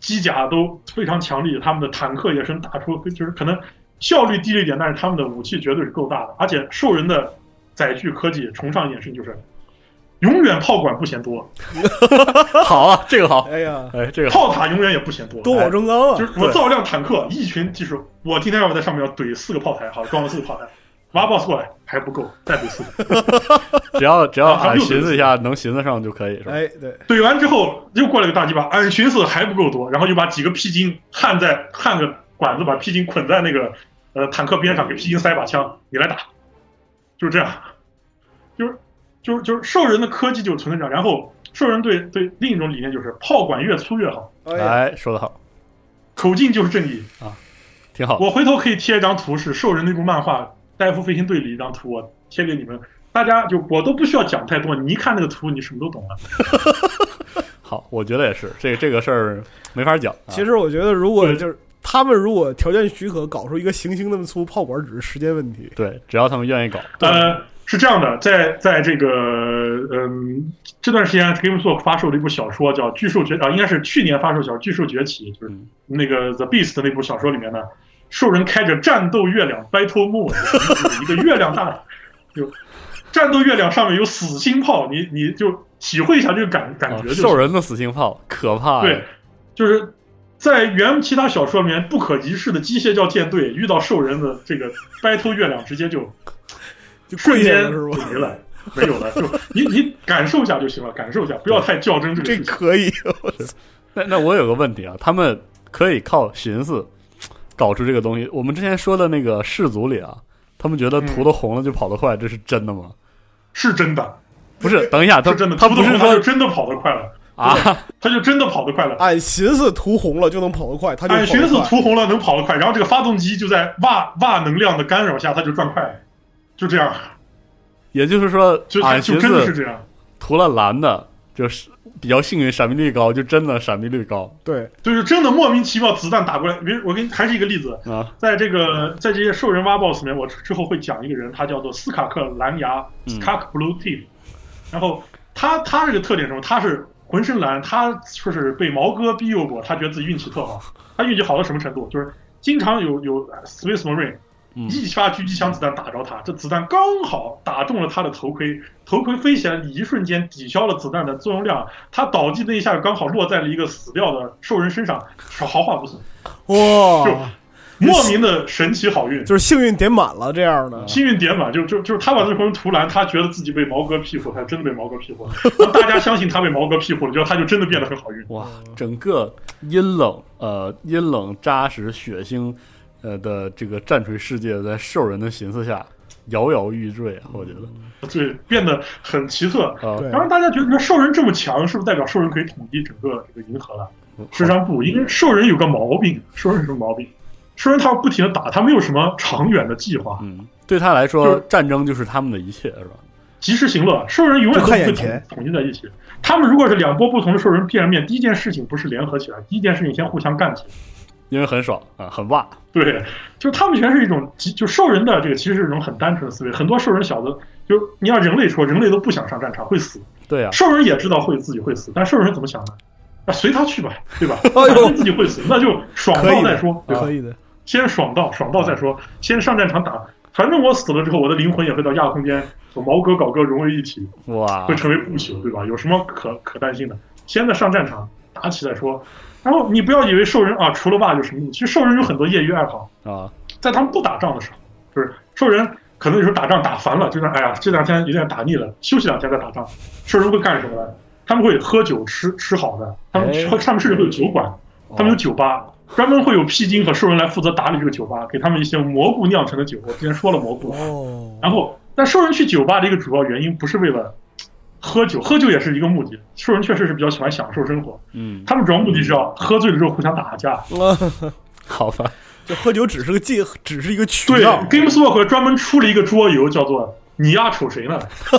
机甲都非常强力，他们的坦克也是能打出，就是可能效率低了一点，但是他们的武器绝对是够大的。而且兽人的载具科技崇尚一件事情就是，永远炮管不嫌多。 好啊，这个好。 哎呀， 哎，这个炮塔永远也不嫌多， 多我中高啊！ 就是我造辆坦克，一群技术，我今天要在上面要怼四个炮台，好装了四个炮台。挖 boss 过来还不够，再怼四个。 只要只要俺寻思一下，能寻思上就可以，是吧？ 哎，对。 怼完之后又过来个大鸡巴，俺寻思还不够多，然后就把几个披荆焊在焊个管子，把披荆捆在那个呃坦克边上，给披荆塞把枪，你来打，就是这样。就是就是就是兽人的科技就存在这样，然后兽人对对另一种理念就是炮管越粗越好。 哎，说得好， 口径就是正义啊，挺好。 我回头可以贴一张图，是兽人那部漫画。戴夫飞行队里一张图，我贴给你们，大家就我都不需要讲太多，你一看那个图，你什么都懂了。 好，我觉得也是，这这个事儿没法讲。 其实我觉得，如果就是他们如果条件许可，搞出一个行星那么粗炮管，只是时间问题。 对，只要他们愿意搞。 呃，是这样的，在在这个嗯这段时间 ，GameStop 发售了一部小说，叫《巨兽崛》啊，应该是去年发售小说《巨兽崛起》，就是那个 The Beast 的那部小说里面呢。兽人开着战斗月亮 Battle Moon， 一个月亮大，就战斗月亮上面有死星炮，你你就体会一下这个感感觉、就是。 兽人的死星炮可怕。 对，就是在原其他小说里面不可一世的机械教舰队遇到兽人的这个 Battle 月亮，直接就就瞬间没了，没有了。就你你感受一下就行了，感受一下，不要太较真这个事情。 这可以。 那那我有个问题啊，他们可以靠寻思。搞出这个东西，我们之前说的那个氏族里啊，他们觉得涂的红了就跑得快，嗯、这是真的吗？ 是真的， 不是。等一下，他是真的， 他不是说就真的跑得快了啊？他就真的跑得快了。 俺寻思涂红了就能跑得快，他就俺寻思涂红了能跑得快，然后这个发动机就在瓦瓦能量的干扰下，它就转快了，就这样。 也就是说， 就俺就真的是这样。 涂了蓝的，就是比较幸运，闪避率高，就真的闪避率高。 对， 就是真的莫名其妙子弹打过来。比如我给你还是一个例子啊， 在这个在这些兽人挖 boss 里面，我之后会讲一个人，他叫做斯卡克蓝牙 Skak Blue Team，、嗯、然后他他这个特点是什么？他是浑身蓝，他说是被毛哥庇佑过，他觉得自己运气特好。他运气好到什么程度？就是经常有有 Space Marine。一发狙击枪子弹打着他，这子弹刚好打中了他的头盔，头盔飞起来，一瞬间抵消了子弹的作用量，他倒地那一下刚好落在了一个死掉的兽人身上，毫发不损。 哇！ 就莫名的神奇好运， 就是幸运点满了这样的。 幸运点满，就就就是他把这浑身涂蓝，他觉得自己被毛哥庇护，他真的被毛哥庇护了。然后大家相信他被毛哥庇护了，觉得他就真的变得很好运。 哇！整个阴冷呃阴冷扎实血腥。呃的这个战锤世界在兽人的寻思下摇摇欲坠啊，我觉得对变得很奇特啊。 然后大家觉得兽人这么强，是不是代表兽人可以统一整个这个银河了？事实上不，因为兽人有个毛病，兽人有什么毛病？兽人他不停的打，他没有什么长远的计划。 嗯，对他来说，战争就是他们的一切，是吧？ 及时行乐，兽人永远都不会统统一在一起。他们如果是两波不同的兽人见面，第一件事情不是联合起来，第一件事情先互相干起来。 因为很爽啊，很哇。 对，就是他们全是一种，就兽人的这个其实是一种很单纯的思维。很多兽人小子，就你要人类说，人类都不想上战场，会死。 对啊， 兽人也知道会自己会死，但兽人怎么想呢？啊，随他去吧，对吧？反正自己会死，那就爽到再说，对吧？ 可以的， 先爽到，爽到再说，先上战场打。反正我死了之后，我的灵魂也会到亚空间和毛哥搞哥融为一体， 哇， 会成为不朽，对吧？有什么可可担心的？现在上战场打起再说。然后你不要以为兽人啊，除了挖有什么？其实兽人有很多业余爱好啊。 在他们不打仗的时候，就是兽人可能有时候打仗打烦了，就是哎呀，这两天有点打腻了，休息两天再打仗。兽人会干什么呢？他们会喝酒吃吃好的，他们他们甚至会有酒馆，他们有酒吧，专门会有披荆和兽人来负责打理这个酒吧，给他们一些蘑菇酿成的酒。我之前说了蘑菇。 哦。 然后，但兽人去酒吧的一个主要原因不是为了喝酒，喝酒也是一个目的。兽人确实是比较喜欢享受生活， 嗯， 他们主要目的是要喝醉了之后互相打架。 好吧， 就喝酒只是个借，只是一个渠道。对 ，GameStop 专门出了一个桌游，叫做“你丫瞅谁呢”，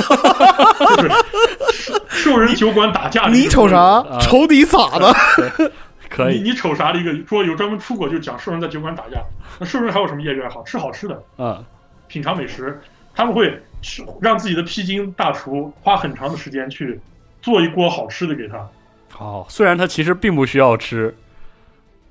就是兽人酒馆打架。 你瞅啥？啊、瞅你咋的？ 可以。 你你瞅啥的一个桌游，专门出过，就讲兽人在酒馆打架。那兽人还有什么业余爱好？吃好吃的， 嗯， 品尝美食。他们会让自己的披荆大厨花很长的时间去做一锅好吃的给他。 哦，虽然他其实并不需要吃，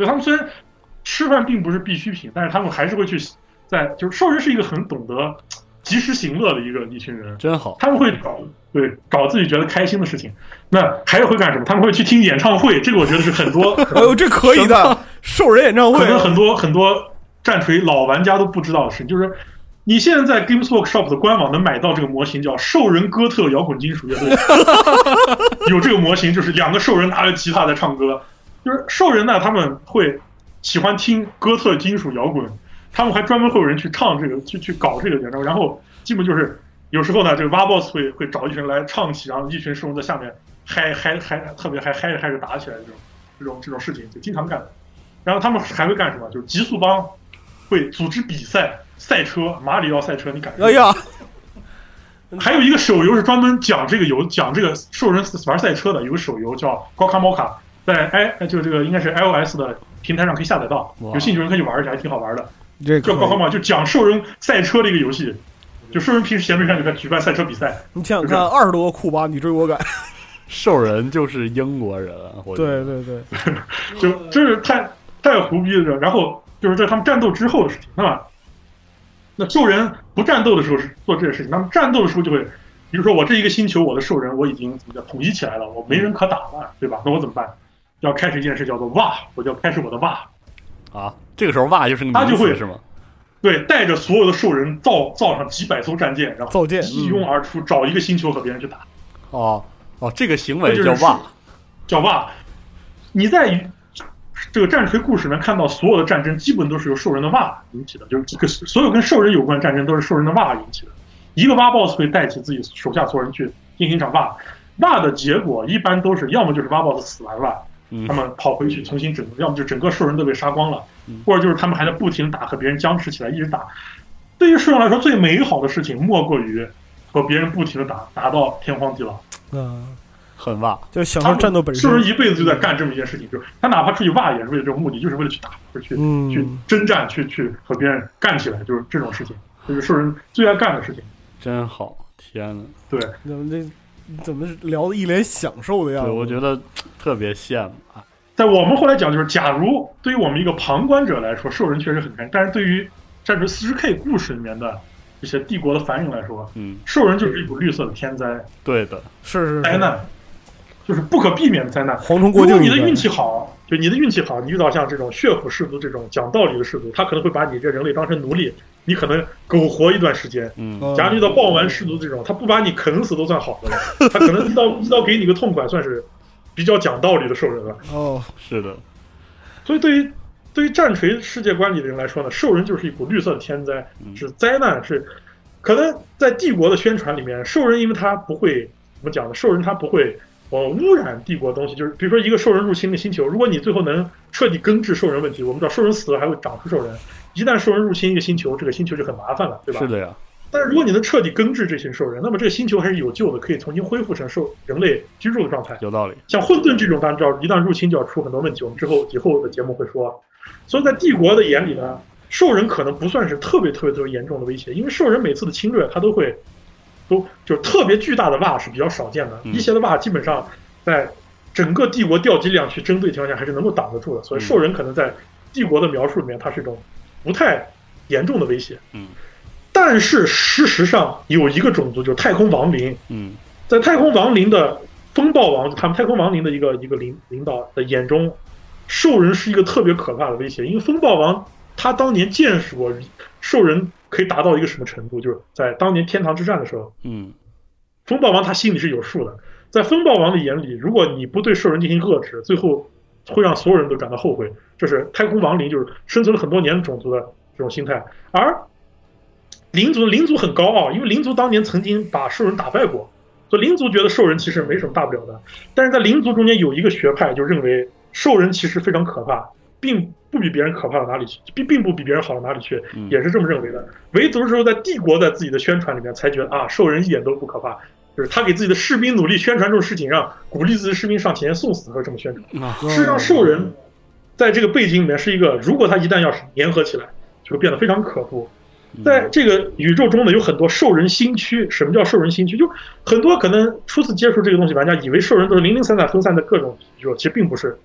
所以他们虽然吃饭并不是必需品，但是他们还是会去在就是兽人是一个很懂得及时行乐的一个一群人， 真好。 他们会找对找自己觉得开心的事情。那还有会干什么？他们会去听演唱会，这个我觉得是很多。 哎呦，这可以的，兽人演唱会， 可能很多很多战锤老玩家都不知道的事情，就是你现在在 Games Workshop 的官网能买到这个模型，叫兽人哥特摇滚金属乐队，有这个模型，就是两个兽人拿着吉他在唱歌。就是兽人呢，他们会喜欢听哥特金属摇滚。他们还专门会有人去唱这个，去去搞这个演唱会，然后基本就是有时候呢，这个挖 boss 会会找一群人来唱起，然后一群兽人在下面嗨嗨嗨，特别嗨嗨着嗨着打起来这种这种这种事情就经常干。然后他们还会干什么？就是极速帮会组织比赛赛车，马里奥赛车，你感觉？ 哎呀， 还有一个手游是专门讲这个游讲这个兽人玩赛车的，有个手游叫高卡猫卡，在 i 就这个应该是 iOS 的平台上可以下载到，有兴趣人可以玩一下，还挺好玩的。 这叫高考嘛，就讲兽人赛车的一个游戏，就兽人平时闲没事就在举办赛车比赛。 你想想看，二十多个库巴，你追我赶， 兽人就是英国人，我对对对， 就真是太太胡逼了。然后就是在他们战斗之后的事情，那么那兽人不战斗的时候是做这些事情，那么战斗的时候就会，比如说我这一个星球，我的兽人我已经怎么叫统一起来了，我没人可打了，对吧？那我怎么办？要开始一件事叫做哇，我就要开始我的哇。 啊，这个时候哇就是个名词是吗？ 对，带着所有的兽人造造上几百艘战舰，然后造舰一拥而出，找一个星球和别人去打。 哦哦，这个行为叫哇， 叫哇。你在这个战锤故事里面看到所有的战争，基本都是由兽人的哇引起的，就是这个所有跟兽人有关的战争都是兽人的哇引起的。一个哇 boss 会带起自己手下所有人去进行一场哇，哇的结果一般都是要么就是哇 boss 死完了。他们跑回去重新整，要么就整个兽人都被杀光了，或者就是他们还在不停打，和别人僵持起来，一直打。对于兽人来说，最美好的事情莫过于和别人不停的打，打到天荒地老。 嗯， 很哇， 就享受战斗本身。 兽人一辈子就在干这么一件事情，就是他哪怕出去哇，也是为了这种目的，就是为了去打，或者去、嗯、去征战，去去和别人干起来，就是这种事情，就是兽人最爱干的事情。 真好，天哪！ 对， 怎么这？怎么聊的一脸享受的样子？ 对，我觉得特别羡慕啊。 在我们后来讲，就是假如对于我们一个旁观者来说，兽人确实很开心，但是对于战锤 四十K 故事里面的一些帝国的反应来说， 嗯， 兽人就是一股绿色的天灾。 对的， 是是灾难，就是不可避免的灾难。 蝗虫过境， 如果你的运气好，就你的运气好，你遇到像这种血虎氏族这种讲道理的氏族，他可能会把你这人类当成奴隶。你可能苟活一段时间， 嗯， 假如遇到暴玩氏族这种，他不把你啃死都算好的了，他可能一刀一刀给你个痛快，算是比较讲道理的兽人了。 哦， 是的。 所以对于对于战锤世界观里的人来说呢，兽人就是一股绿色的天灾，是灾难，是可能在帝国的宣传里面，兽人因为他不会怎么讲呢？兽人他不会呃污染帝国的东西，就是比如说一个兽人入侵的星球，如果你最后能彻底根治兽人问题，我们知道兽人死了还会长出兽人。一旦兽人入侵一个星球，这个星球就很麻烦了，对吧？ 是的呀。 但是如果你能彻底根治这群兽人，那么这个星球还是有救的，可以重新恢复成兽人类居住的状态。 有道理。像混沌这种，大家知道，一旦入侵就要出很多问题，我们之后以后的节目会说。所以在帝国的眼里呢，兽人可能不算是特别特别特别严重的威胁，因为兽人每次的侵略，他都会都就是特别巨大的哇是比较少见的， 嗯、 一些的哇基本上在整个帝国调集量去针对的情况下还是能够挡得住的，所以兽人可能在帝国的描述里面，它是一种不太严重的威胁， 嗯， 但是事实上有一个种族，就是太空亡灵， 嗯， 在太空亡灵的风暴王，他们太空亡灵的一个一个领领导的眼中，兽人是一个特别可怕的威胁，因为风暴王他当年见识过兽人可以达到一个什么程度，就是在当年天堂之战的时候， 嗯， 风暴王他心里是有数的，在风暴王的眼里，如果你不对兽人进行遏制，最后会让所有人都感到后悔，这是太空亡灵就是生存了很多年的种族的这种心态。而灵族灵族很高傲，因为灵族当年曾经把兽人打败过，所以灵族觉得兽人其实没什么大不了的。但是在灵族中间有一个学派就认为兽人其实非常可怕，并不比别人可怕到哪里去，并并不比别人好到哪里去，也是这么认为的。唯独是说在帝国在自己的宣传里面才觉得啊，兽人一点都不可怕，就是他给自己的士兵努力宣传这种事情，让鼓励自己的士兵上前送死和这么宣传。事实上，兽人在这个背景里面是一个，如果他一旦要是联合起来，就会变得非常可怖。在这个宇宙中呢，有很多兽人新区。什么叫兽人新区？就很多可能初次接触这个东西玩家以为兽人都是零零散散分散在各种宇宙，其实并不是。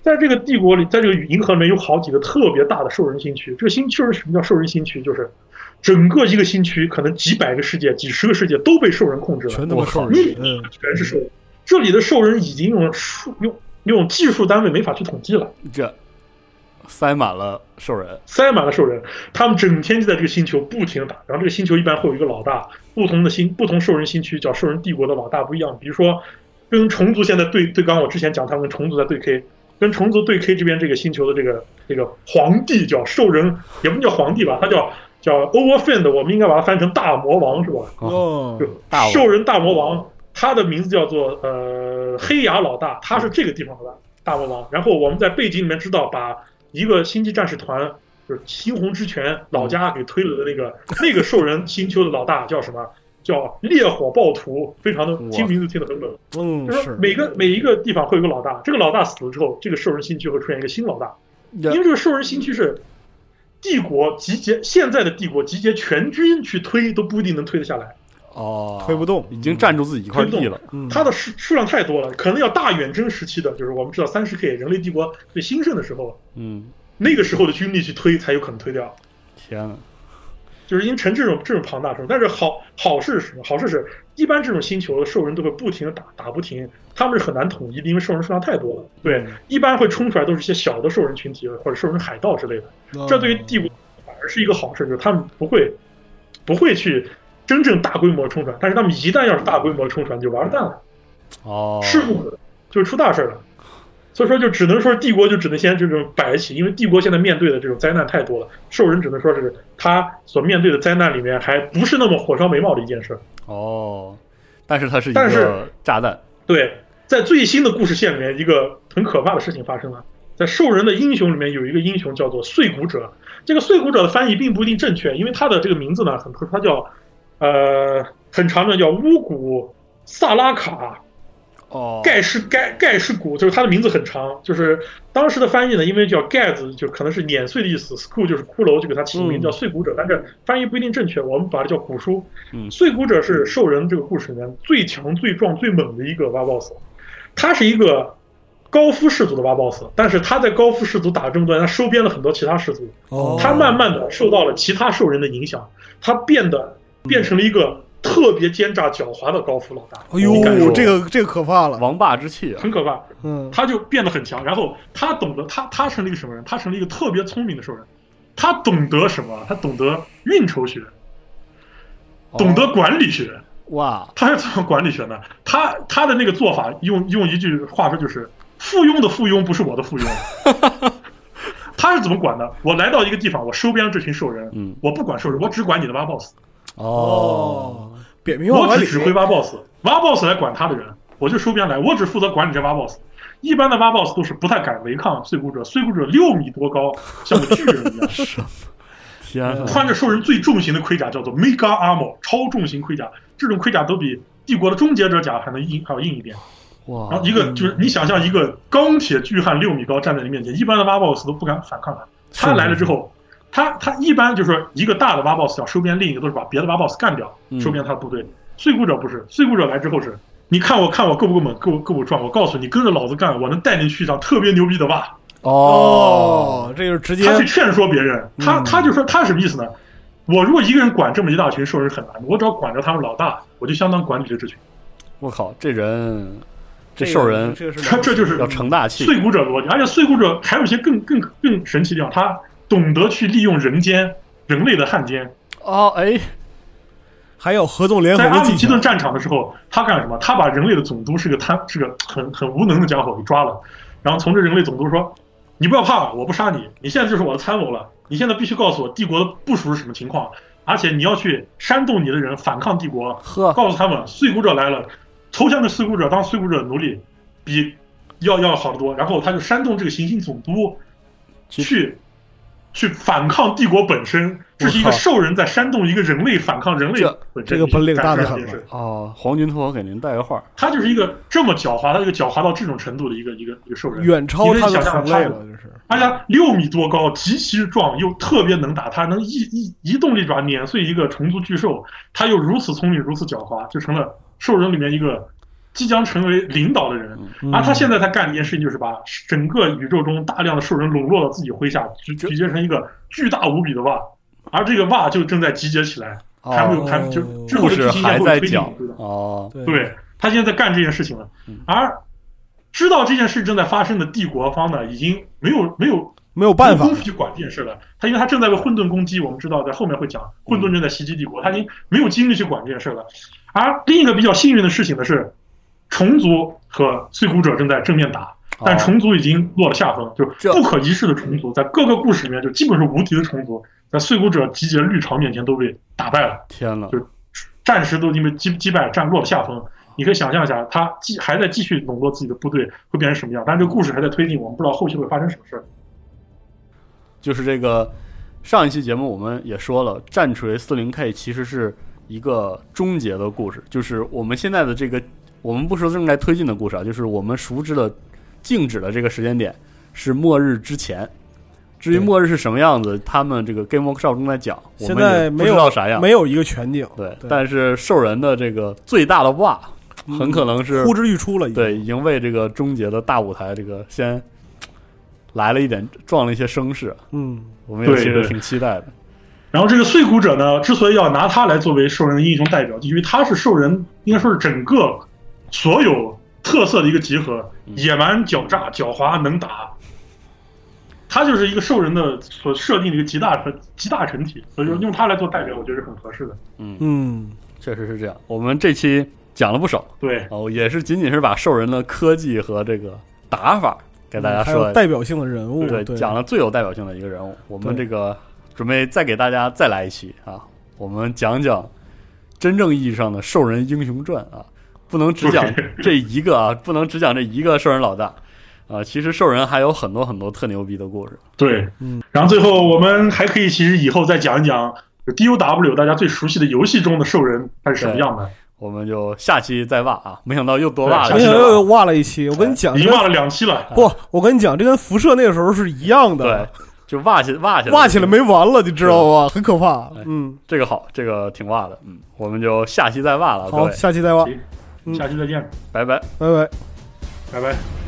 在这个帝国里，在这个银河里面有好几个特别大的兽人星区。这个星区是什么叫兽人星区？就是整个一个星区，可能几百个世界、几十个世界都被兽人控制了， 全他妈兽人， 嗯，全是兽人。这里的兽人已经用数用用技术单位没法去统计了， 这塞满了兽人， 塞满了兽人，他们整天就在这个星球不停的打。然后这个星球一般会有一个老大，不同的星不同兽人星区叫兽人帝国的老大不一样。比如说，跟虫族现在对对，刚刚我之前讲他们跟虫族在对 K， 跟虫族对 K 这边这个星球的这个这个皇帝叫兽人，也不叫皇帝吧，他叫叫 Overfend， 我们应该把它翻成大魔王是吧？ 哦， 就兽人大魔王，他的名字叫做呃黑牙老大，他是这个地方的大魔王。然后我们在背景里面知道把一个星际战士团，就是猩红之拳老家给推了的那个、嗯、那个兽人星球的老大叫什么？叫烈火暴徒，非常的听名字听得很冷。 嗯， 就是每个每一个地方会有个老大，这个老大死了之后，这个兽人星区会出现一个新老大，因为这个兽人星区是帝国集结，现在的帝国集结全军去推都不一定能推得下来。 哦， 推不动， 已经占住自己一块地了。 嗯、它的数数量太多了，可能要大远征时期的，就是我们知道三十 K 人类帝国最兴盛的时候， 嗯， 那个时候的军力去推才有可能推掉。 天呐， 就是因为成这种这种庞大数，但是好好事是什么？好事是一般这种星球的兽人都会不停的打打不停，他们是很难统一的，因为兽人数量太多了。对，一般会冲出来都是一些小的兽人群体或者兽人海盗之类的。哦、这对于帝国反而是一个好事，就是他们不会不会去真正大规模冲船，但是他们一旦要是大规模冲船，就完蛋了。 哦， 事不可，就出大事了。所以说，就只能说帝国就只能先这种摆起，因为帝国现在面对的这种灾难太多了，兽人只能说是他所面对的灾难里面还不是那么火烧眉毛的一件事。 哦，但是它是一个炸弹。 对，在最新的故事线里面，一个很可怕的事情发生了。在兽人的英雄里面有一个英雄叫做碎骨者，这个碎骨者的翻译并不一定正确，因为他的这个名字呢很特殊，他叫呃很长的叫乌古萨拉卡。 哦， 盖世盖盖世古就是他的名字很长，就是当时的翻译呢，因为叫盖子就可能是碾碎的意思 ，school 就是骷髅，就给他起名叫碎骨者，嗯、但是翻译不一定正确，我们把它叫古书。 嗯， 碎骨者是兽人这个故事里面最强、最壮、最猛的一个挖 boss， 他是一个高夫氏族的挖 boss， 但是他在高夫氏族打这么多年，他收编了很多其他氏族， 哦， 他慢慢的受到了其他兽人的影响，他变得变成了一个。特别奸诈狡猾的高夫老大， 哎呦，这个这个可怕了， 王霸之气啊， 很可怕。 嗯， 他就变得很强，然后他懂得他他成了一个什么人？他成了一个特别聪明的兽人，他懂得什么？他懂得运筹学，懂得管理学。 哇， 他是怎么管理学呢？他他的那个做法，用用一句话说就是：附庸的附庸不是我的附庸。他是怎么管的？我来到一个地方，我收编了这群兽人， 嗯， 我不管兽人，我只管你的挖 boss。 哦，扁平我只指挥挖 boss， 挖 boss 来管他的人，我就收编来，我只负责管理这挖 boss。一般的挖 boss 都是不太敢违抗碎骨者，碎骨者六米多高，像个巨人一样。 天啊！ 穿着兽人最重型的盔甲，叫做 Mega Armor， 超重型盔甲。这种盔甲都比帝国的终结者甲还能硬，还要硬一点。 哇！ 然后一个就是你想象一个钢铁巨汉六米高站在你面前，一般的挖 boss 都不敢反抗他。他来了之后。他他一般就是说一个大的挖 boss 要收编，另一个都是把别的挖 boss 干掉，收编他的部队。碎骨者不是，碎骨者来之后是，你看我看我够不够猛，够够不壮？我告诉你，跟着老子干，我能带你去一场特别牛逼的挖。 哦，这就是直接他去劝说别人，他他就说他什么意思呢？我如果一个人管这么一大群兽人很难，我只要管着他们老大，我就相当管理这支群。 我靠，这人这兽人， 他这就是要成大器。 碎骨者逻辑，而且碎骨者还有一些更更更神奇的地方，他。懂得去利用人间人类的汉奸哦，哎， 还有合纵连横。 在阿姆基顿战场的时候，他干什么？他把人类的总督是个贪是个很很无能的家伙给抓了，然后从这人类总督说：“你不要怕，我不杀你，你现在就是我的参谋了。你现在必须告诉我帝国的部署是什么情况，而且你要去煽动你的人反抗帝国， 呵， 告诉他们碎骨者来了，投降的碎骨者当碎骨者奴隶比要要好得多。然后他就煽动这个行星总督去。”去反抗帝国本身，这是一个兽人在煽动一个人类反抗人类本身。 这个本领大得很哦！皇军托我给您带个话， 他就是一个这么狡猾，他一个狡猾到这种程度的一个一个一个兽人， 远超他的同类了， 就是。而且六米多高，极其壮，又特别能打，他能一一移动利爪碾碎一个虫族巨兽，他又如此聪明，如此狡猾，就成了兽人里面一个即将成为领导的人， 嗯、 而他现在他干的一件事情就是把整个宇宙中大量的兽人笼络到自己麾下，集集结成一个巨大无比的袜，而这个袜就正在集结起来， 哦、 还没有还就之后的剧情还在推进哦， 对，对他现在在干这件事情了，而知道这件事正在发生的帝国方呢，已经没有没有。 没有办法功夫去管这件事了，他因为他正在为混沌攻击，我们知道在后面会讲混沌正在袭击帝国，他已经没有精力去管这件事了。而另一个比较幸运的事情呢是，虫族和碎骨者正在正面打，但虫族已经落了下风，就不可一世的虫族，在各个故事里面就基本是无敌的虫族，在碎骨者集结绿潮面前都被打败了。 天哪！ 就暂时都因为击击败战落了下风。你可以想象一下，他继还在继续笼络自己的部队会变成什么样，但是这个故事还在推进，我们不知道后续会发生什么事。 就是这个上一期节目我们也说了，战锤 四十 K 其实是一个终结的故事，就是我们现在的这个我们不说正在推进的故事啊，就是我们熟知的静止的这个时间点是末日之前。至于末日是什么样子，他们这个 Game Workshop 中在讲，我们也不知道啥样， 没有一个全景。 对，对但是兽人的这个最大的袜很可能是呼之欲出了， 对，已经为这个终结的大舞台这个先来了一点，撞了一些声势。 嗯， 我们也其实挺期待的。 然后这个碎骨者呢，之所以要拿他来作为兽人的英雄代表，因为他是兽人应该说是整个所有特色的一个集合，野蛮、狡诈、狡猾、能打。他就是一个兽人的所设定的一个极大极大成体，所以说用他来做代表，我觉得是很合适的。 嗯嗯， 确实是这样。我们这期讲了不少， 对哦，也是仅仅是把兽人的科技和这个打法给大家说、嗯、 还有代表性的人物， 对， 对讲了最有代表性的一个人物。我们这个准备再给大家再来一期啊，我们讲讲真正意义上的兽人英雄传啊，不能只讲这一个啊，不能只讲这一个兽人老大。啊，其实兽人还有很多很多特牛逼的故事。 对， 嗯， 然后最后我们还可以其实以后再讲一讲 D O W 大家最熟悉的游戏中的兽人它是什么样的。 我们就下期再挖啊！没想到又多挖了， 没想到又挖了一期。我跟你讲， 已经挖了两期了。 不，我跟你讲，这跟辐射那个时候是一样的。 对，就挖起挖起来， 挖起来没完了，你知道吗？很可怕。嗯， 这个好，这个挺挖的。嗯，我们就下期再挖了。 好，下期再挖。 下期再见， 拜拜， 拜拜， 拜拜。